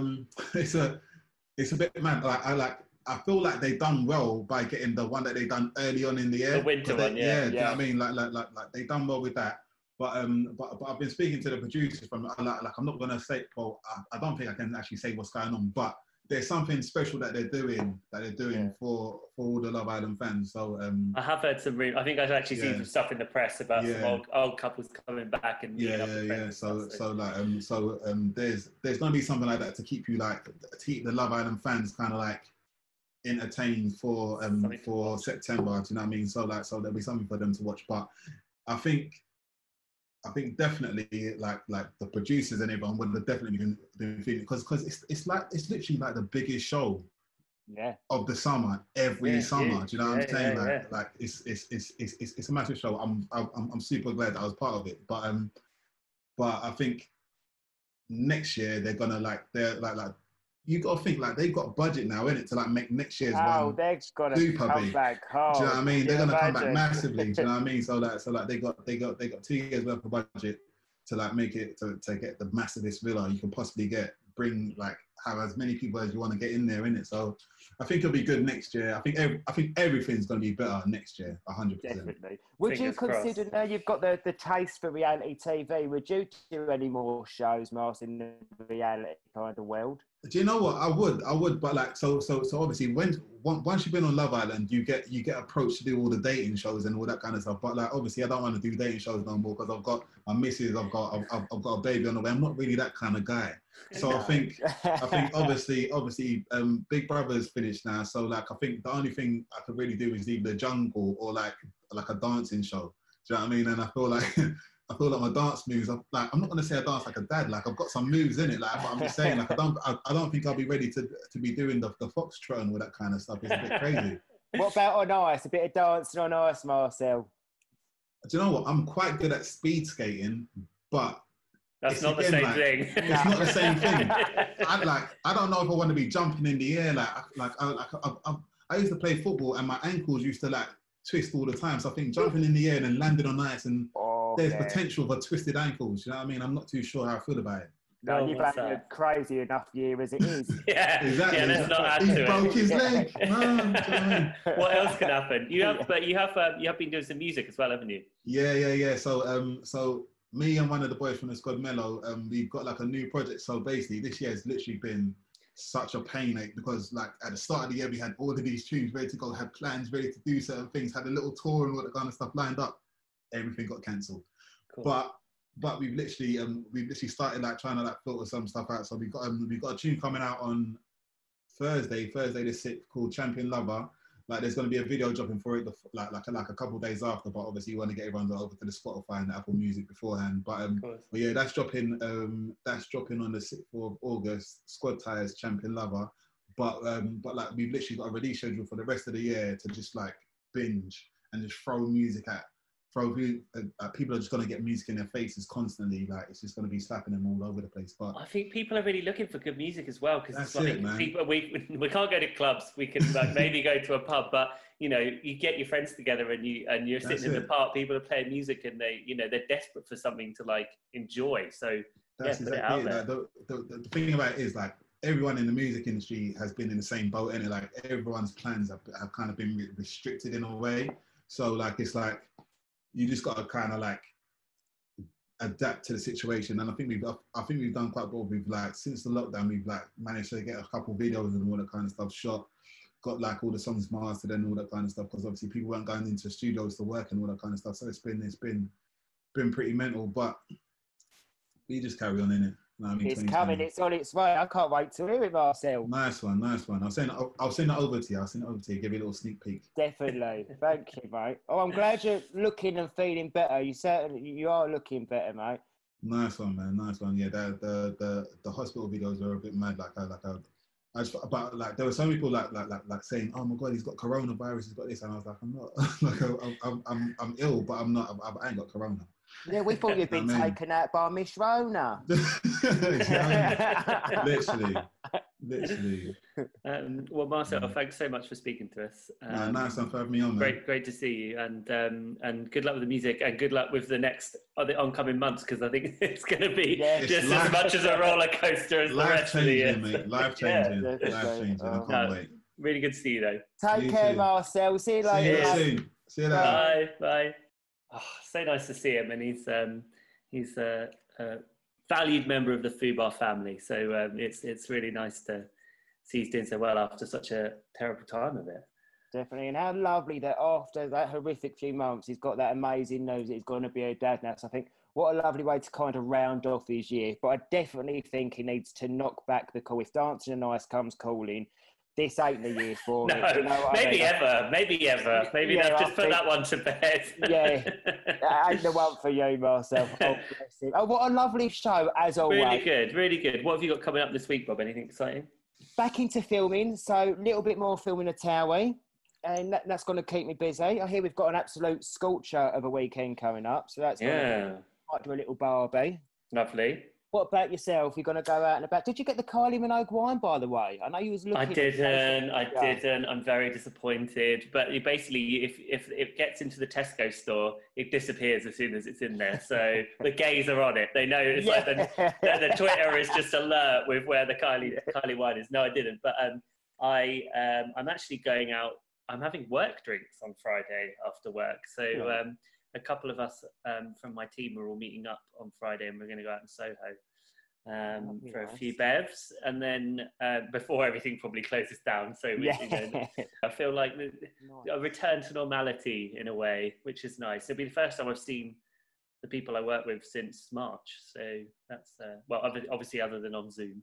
bit mad. I feel like they done well by getting the one that they done early on in the year. The winter one, yeah. Do you know what I mean? Like they done well with that. But I've been speaking to the producers from like I'm not gonna say. Well, I don't think I can actually say what's going on, but there's something special that they're doing for all the Love Island fans. So I have heard some. I think I've actually seen some stuff in the press about some old couples coming back and So there's gonna be something like that to keep the Love Island fans kind of like entertained for September. Do you know what I mean? So there'll be something for them to watch. But I think definitely like the producers and everyone would have definitely been feeling because it's literally like the biggest show of the summer every summer. Do you know what I'm saying? Like it's a massive show. I'm super glad that I was part of it. But I think next year they're gonna like you got to think like they've got a budget now, innit, to like make next year's one super big. Back do you know what I mean? They're gonna come back massively. Do you know what I mean? So they got 2 years worth of budget to like make it to get the massivest villa you can possibly get. Bring like have as many people as you want to get in there, innit? So I think it'll be good next year. I think everything's gonna be better next year, 100%. Definitely. Would you consider now you've got the taste for reality TV? Would you do any more shows, Mars, in the reality kind of world? Do you know what? I would, but like, so obviously, once you've been on Love Island, you get approached to do all the dating shows and all that kind of stuff. But like, obviously, I don't want to do dating shows no more because I've got my missus, I've got a baby on the way. I'm not really that kind of guy. So no. I think obviously, Big Brother's finished now. So like, I think the only thing I could really do is either the jungle or like a dancing show. Do you know what I mean? And I feel like. I feel like my dance moves. I'm not going to say I dance like a dad. Like I've got some moves in it. Like, but I'm just saying, like I don't think I'll be ready to be doing the foxtrot and all that kind of stuff. It's a bit crazy. What about on ice? A bit of dancing on ice, Marcel. Do you know what? I'm quite good at speed skating, but that's not the same thing. It's not the same thing. I don't know if I want to be jumping in the air. I used to play football and my ankles used to like twist all the time. So I think jumping in the air and then landing on ice and there's potential for twisted ankles. You know what I mean? I'm not too sure how I feel about it. No, you've had a crazy enough year as it is. Yeah, exactly. Yeah, let's not add to it. He broke his leg. What else can happen? You have been doing some music as well, haven't you? Yeah. So me and one of the boys from the squad, Mello, we've got like a new project. So basically, this year has literally been such a pain because like at the start of the year we had all of these tunes ready to go, had plans ready to do certain things, had a little tour and all that kind of stuff lined up. Everything got cancelled. Cool. But we've literally started like trying to like filter some stuff out. So we've got a tune coming out on Thursday the 6th called Champion Lover. Like there's going to be a video dropping for it like a couple of days after, but obviously you want to get everyone over to the Spotify and the Apple Music beforehand. But yeah, that's dropping on the 6th of August. Squad Ties Champion Lover. But like we've literally got a release schedule for the rest of the year to just like binge and just throw music at. People are just going to get music in their faces constantly. Like it's just going to be slapping them all over the place. But I think people are really looking for good music as well because it's like people, we can't go to clubs. We can like maybe go to a pub, but you know you get your friends together and you're sitting in the park. People are playing music and they're desperate for something to like enjoy. So that's put it out there. The thing about it is like everyone in the music industry has been in the same boat, and like everyone's plans have kind of been restricted in a way. So like it's like. You just got to kind of like adapt to the situation, and I think we've done quite well. We've like since the lockdown, we've like managed to get a couple of videos and all that kind of stuff shot. Got like all the songs mastered and all that kind of stuff because obviously people weren't going into studios to work and all that kind of stuff. So it's been pretty mental, but we just carry on in it. You know what I mean? It's coming. It's on its way. I can't wait to hear it, Marcel. Nice one. I'll send it over to you. Give you a little sneak peek. Definitely. Thank you, mate. Oh, I'm glad you're looking and feeling better. You are looking better, mate. Nice one, man. Nice one. Yeah, the hospital videos were a bit mad. But like there were some people like saying, "Oh my God, he's got coronavirus. He's got this," and I was like, "I'm not. I'm ill, but I'm not. I ain't got corona." Yeah, we thought you'd been taken out by Miss Rona. Literally. Well, Marcel, thanks so much for speaking to us. Nice one for having me on, man. Great to see you, and good luck with the music, and good luck with the oncoming months, because I think it's going to be just as much as a roller coaster as the rest of the year. Mate. Life changing. I can't wait. Really good to see you, though. Take care, Marcel. See you later. See you later. Bye. Oh, so nice to see him, and he's a valued member of the Fubar family. So it's really nice to see he's doing so well after such a terrible time of it. Definitely, and how lovely that after that horrific few months, he's got that amazing news that he's going to be a dad now. So I think what a lovely way to kind of round off his year. But I definitely think he needs to knock back the call. If Dancing on Ice comes calling, this ain't the year for it. You know maybe ever. Maybe just put that one to bed. Yeah, that ain't the one for you, Marcel. Oh, bless him. Oh, what a lovely show, as always. Really good. What have you got coming up this week, Bob? Anything exciting? Back into filming, so a little bit more filming at Towie, and that's going to keep me busy. I hear we've got an absolute scorcher of a weekend coming up, so that's might do a little Barbie. Lovely. What about yourself? You're going to go out and about. Did you get the Kylie Minogue wine, by the way? I know you was looking. I didn't. I'm very disappointed. But basically, if it gets into the Tesco store, it disappears as soon as it's in there. So the gays are on it. They know it's like the Twitter is just alert with where the Kylie wine is. No, I didn't. But I'm actually going out. I'm having work drinks on Friday after work. So a couple of us from my team are all meeting up on Friday, and we're going to go out in Soho for a few bevs, and then before everything probably closes down. So I feel like a return to normality in a way, which is nice. It'll be the first time I've seen the people I work with since March. So that's obviously other than on Zoom.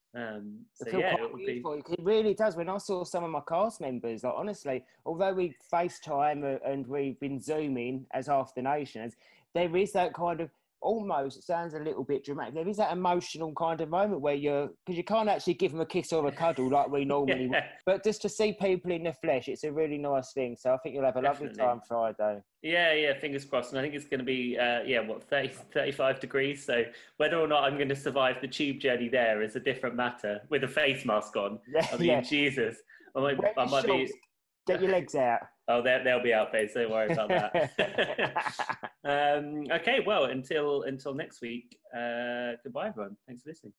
It really does. When I saw some of my cast members, like, honestly, although we FaceTime and we've been Zooming as half the nation, there is that kind of, almost, it sounds a little bit dramatic, there is that emotional kind of moment where because you can't actually give them a kiss or a cuddle like we normally would, but just to see people in the flesh, it's a really nice thing. So I think you'll have a lovely time Friday. Yeah, fingers crossed. And I think it's going to be 35 degrees, so whether or not I'm going to survive the tube journey there is a different matter with a face mask on. I mean, Jesus, I might be... Get your legs out. Oh, they'll be out, babes. Don't worry about that. Okay, well, until next week, goodbye, everyone. Thanks for listening.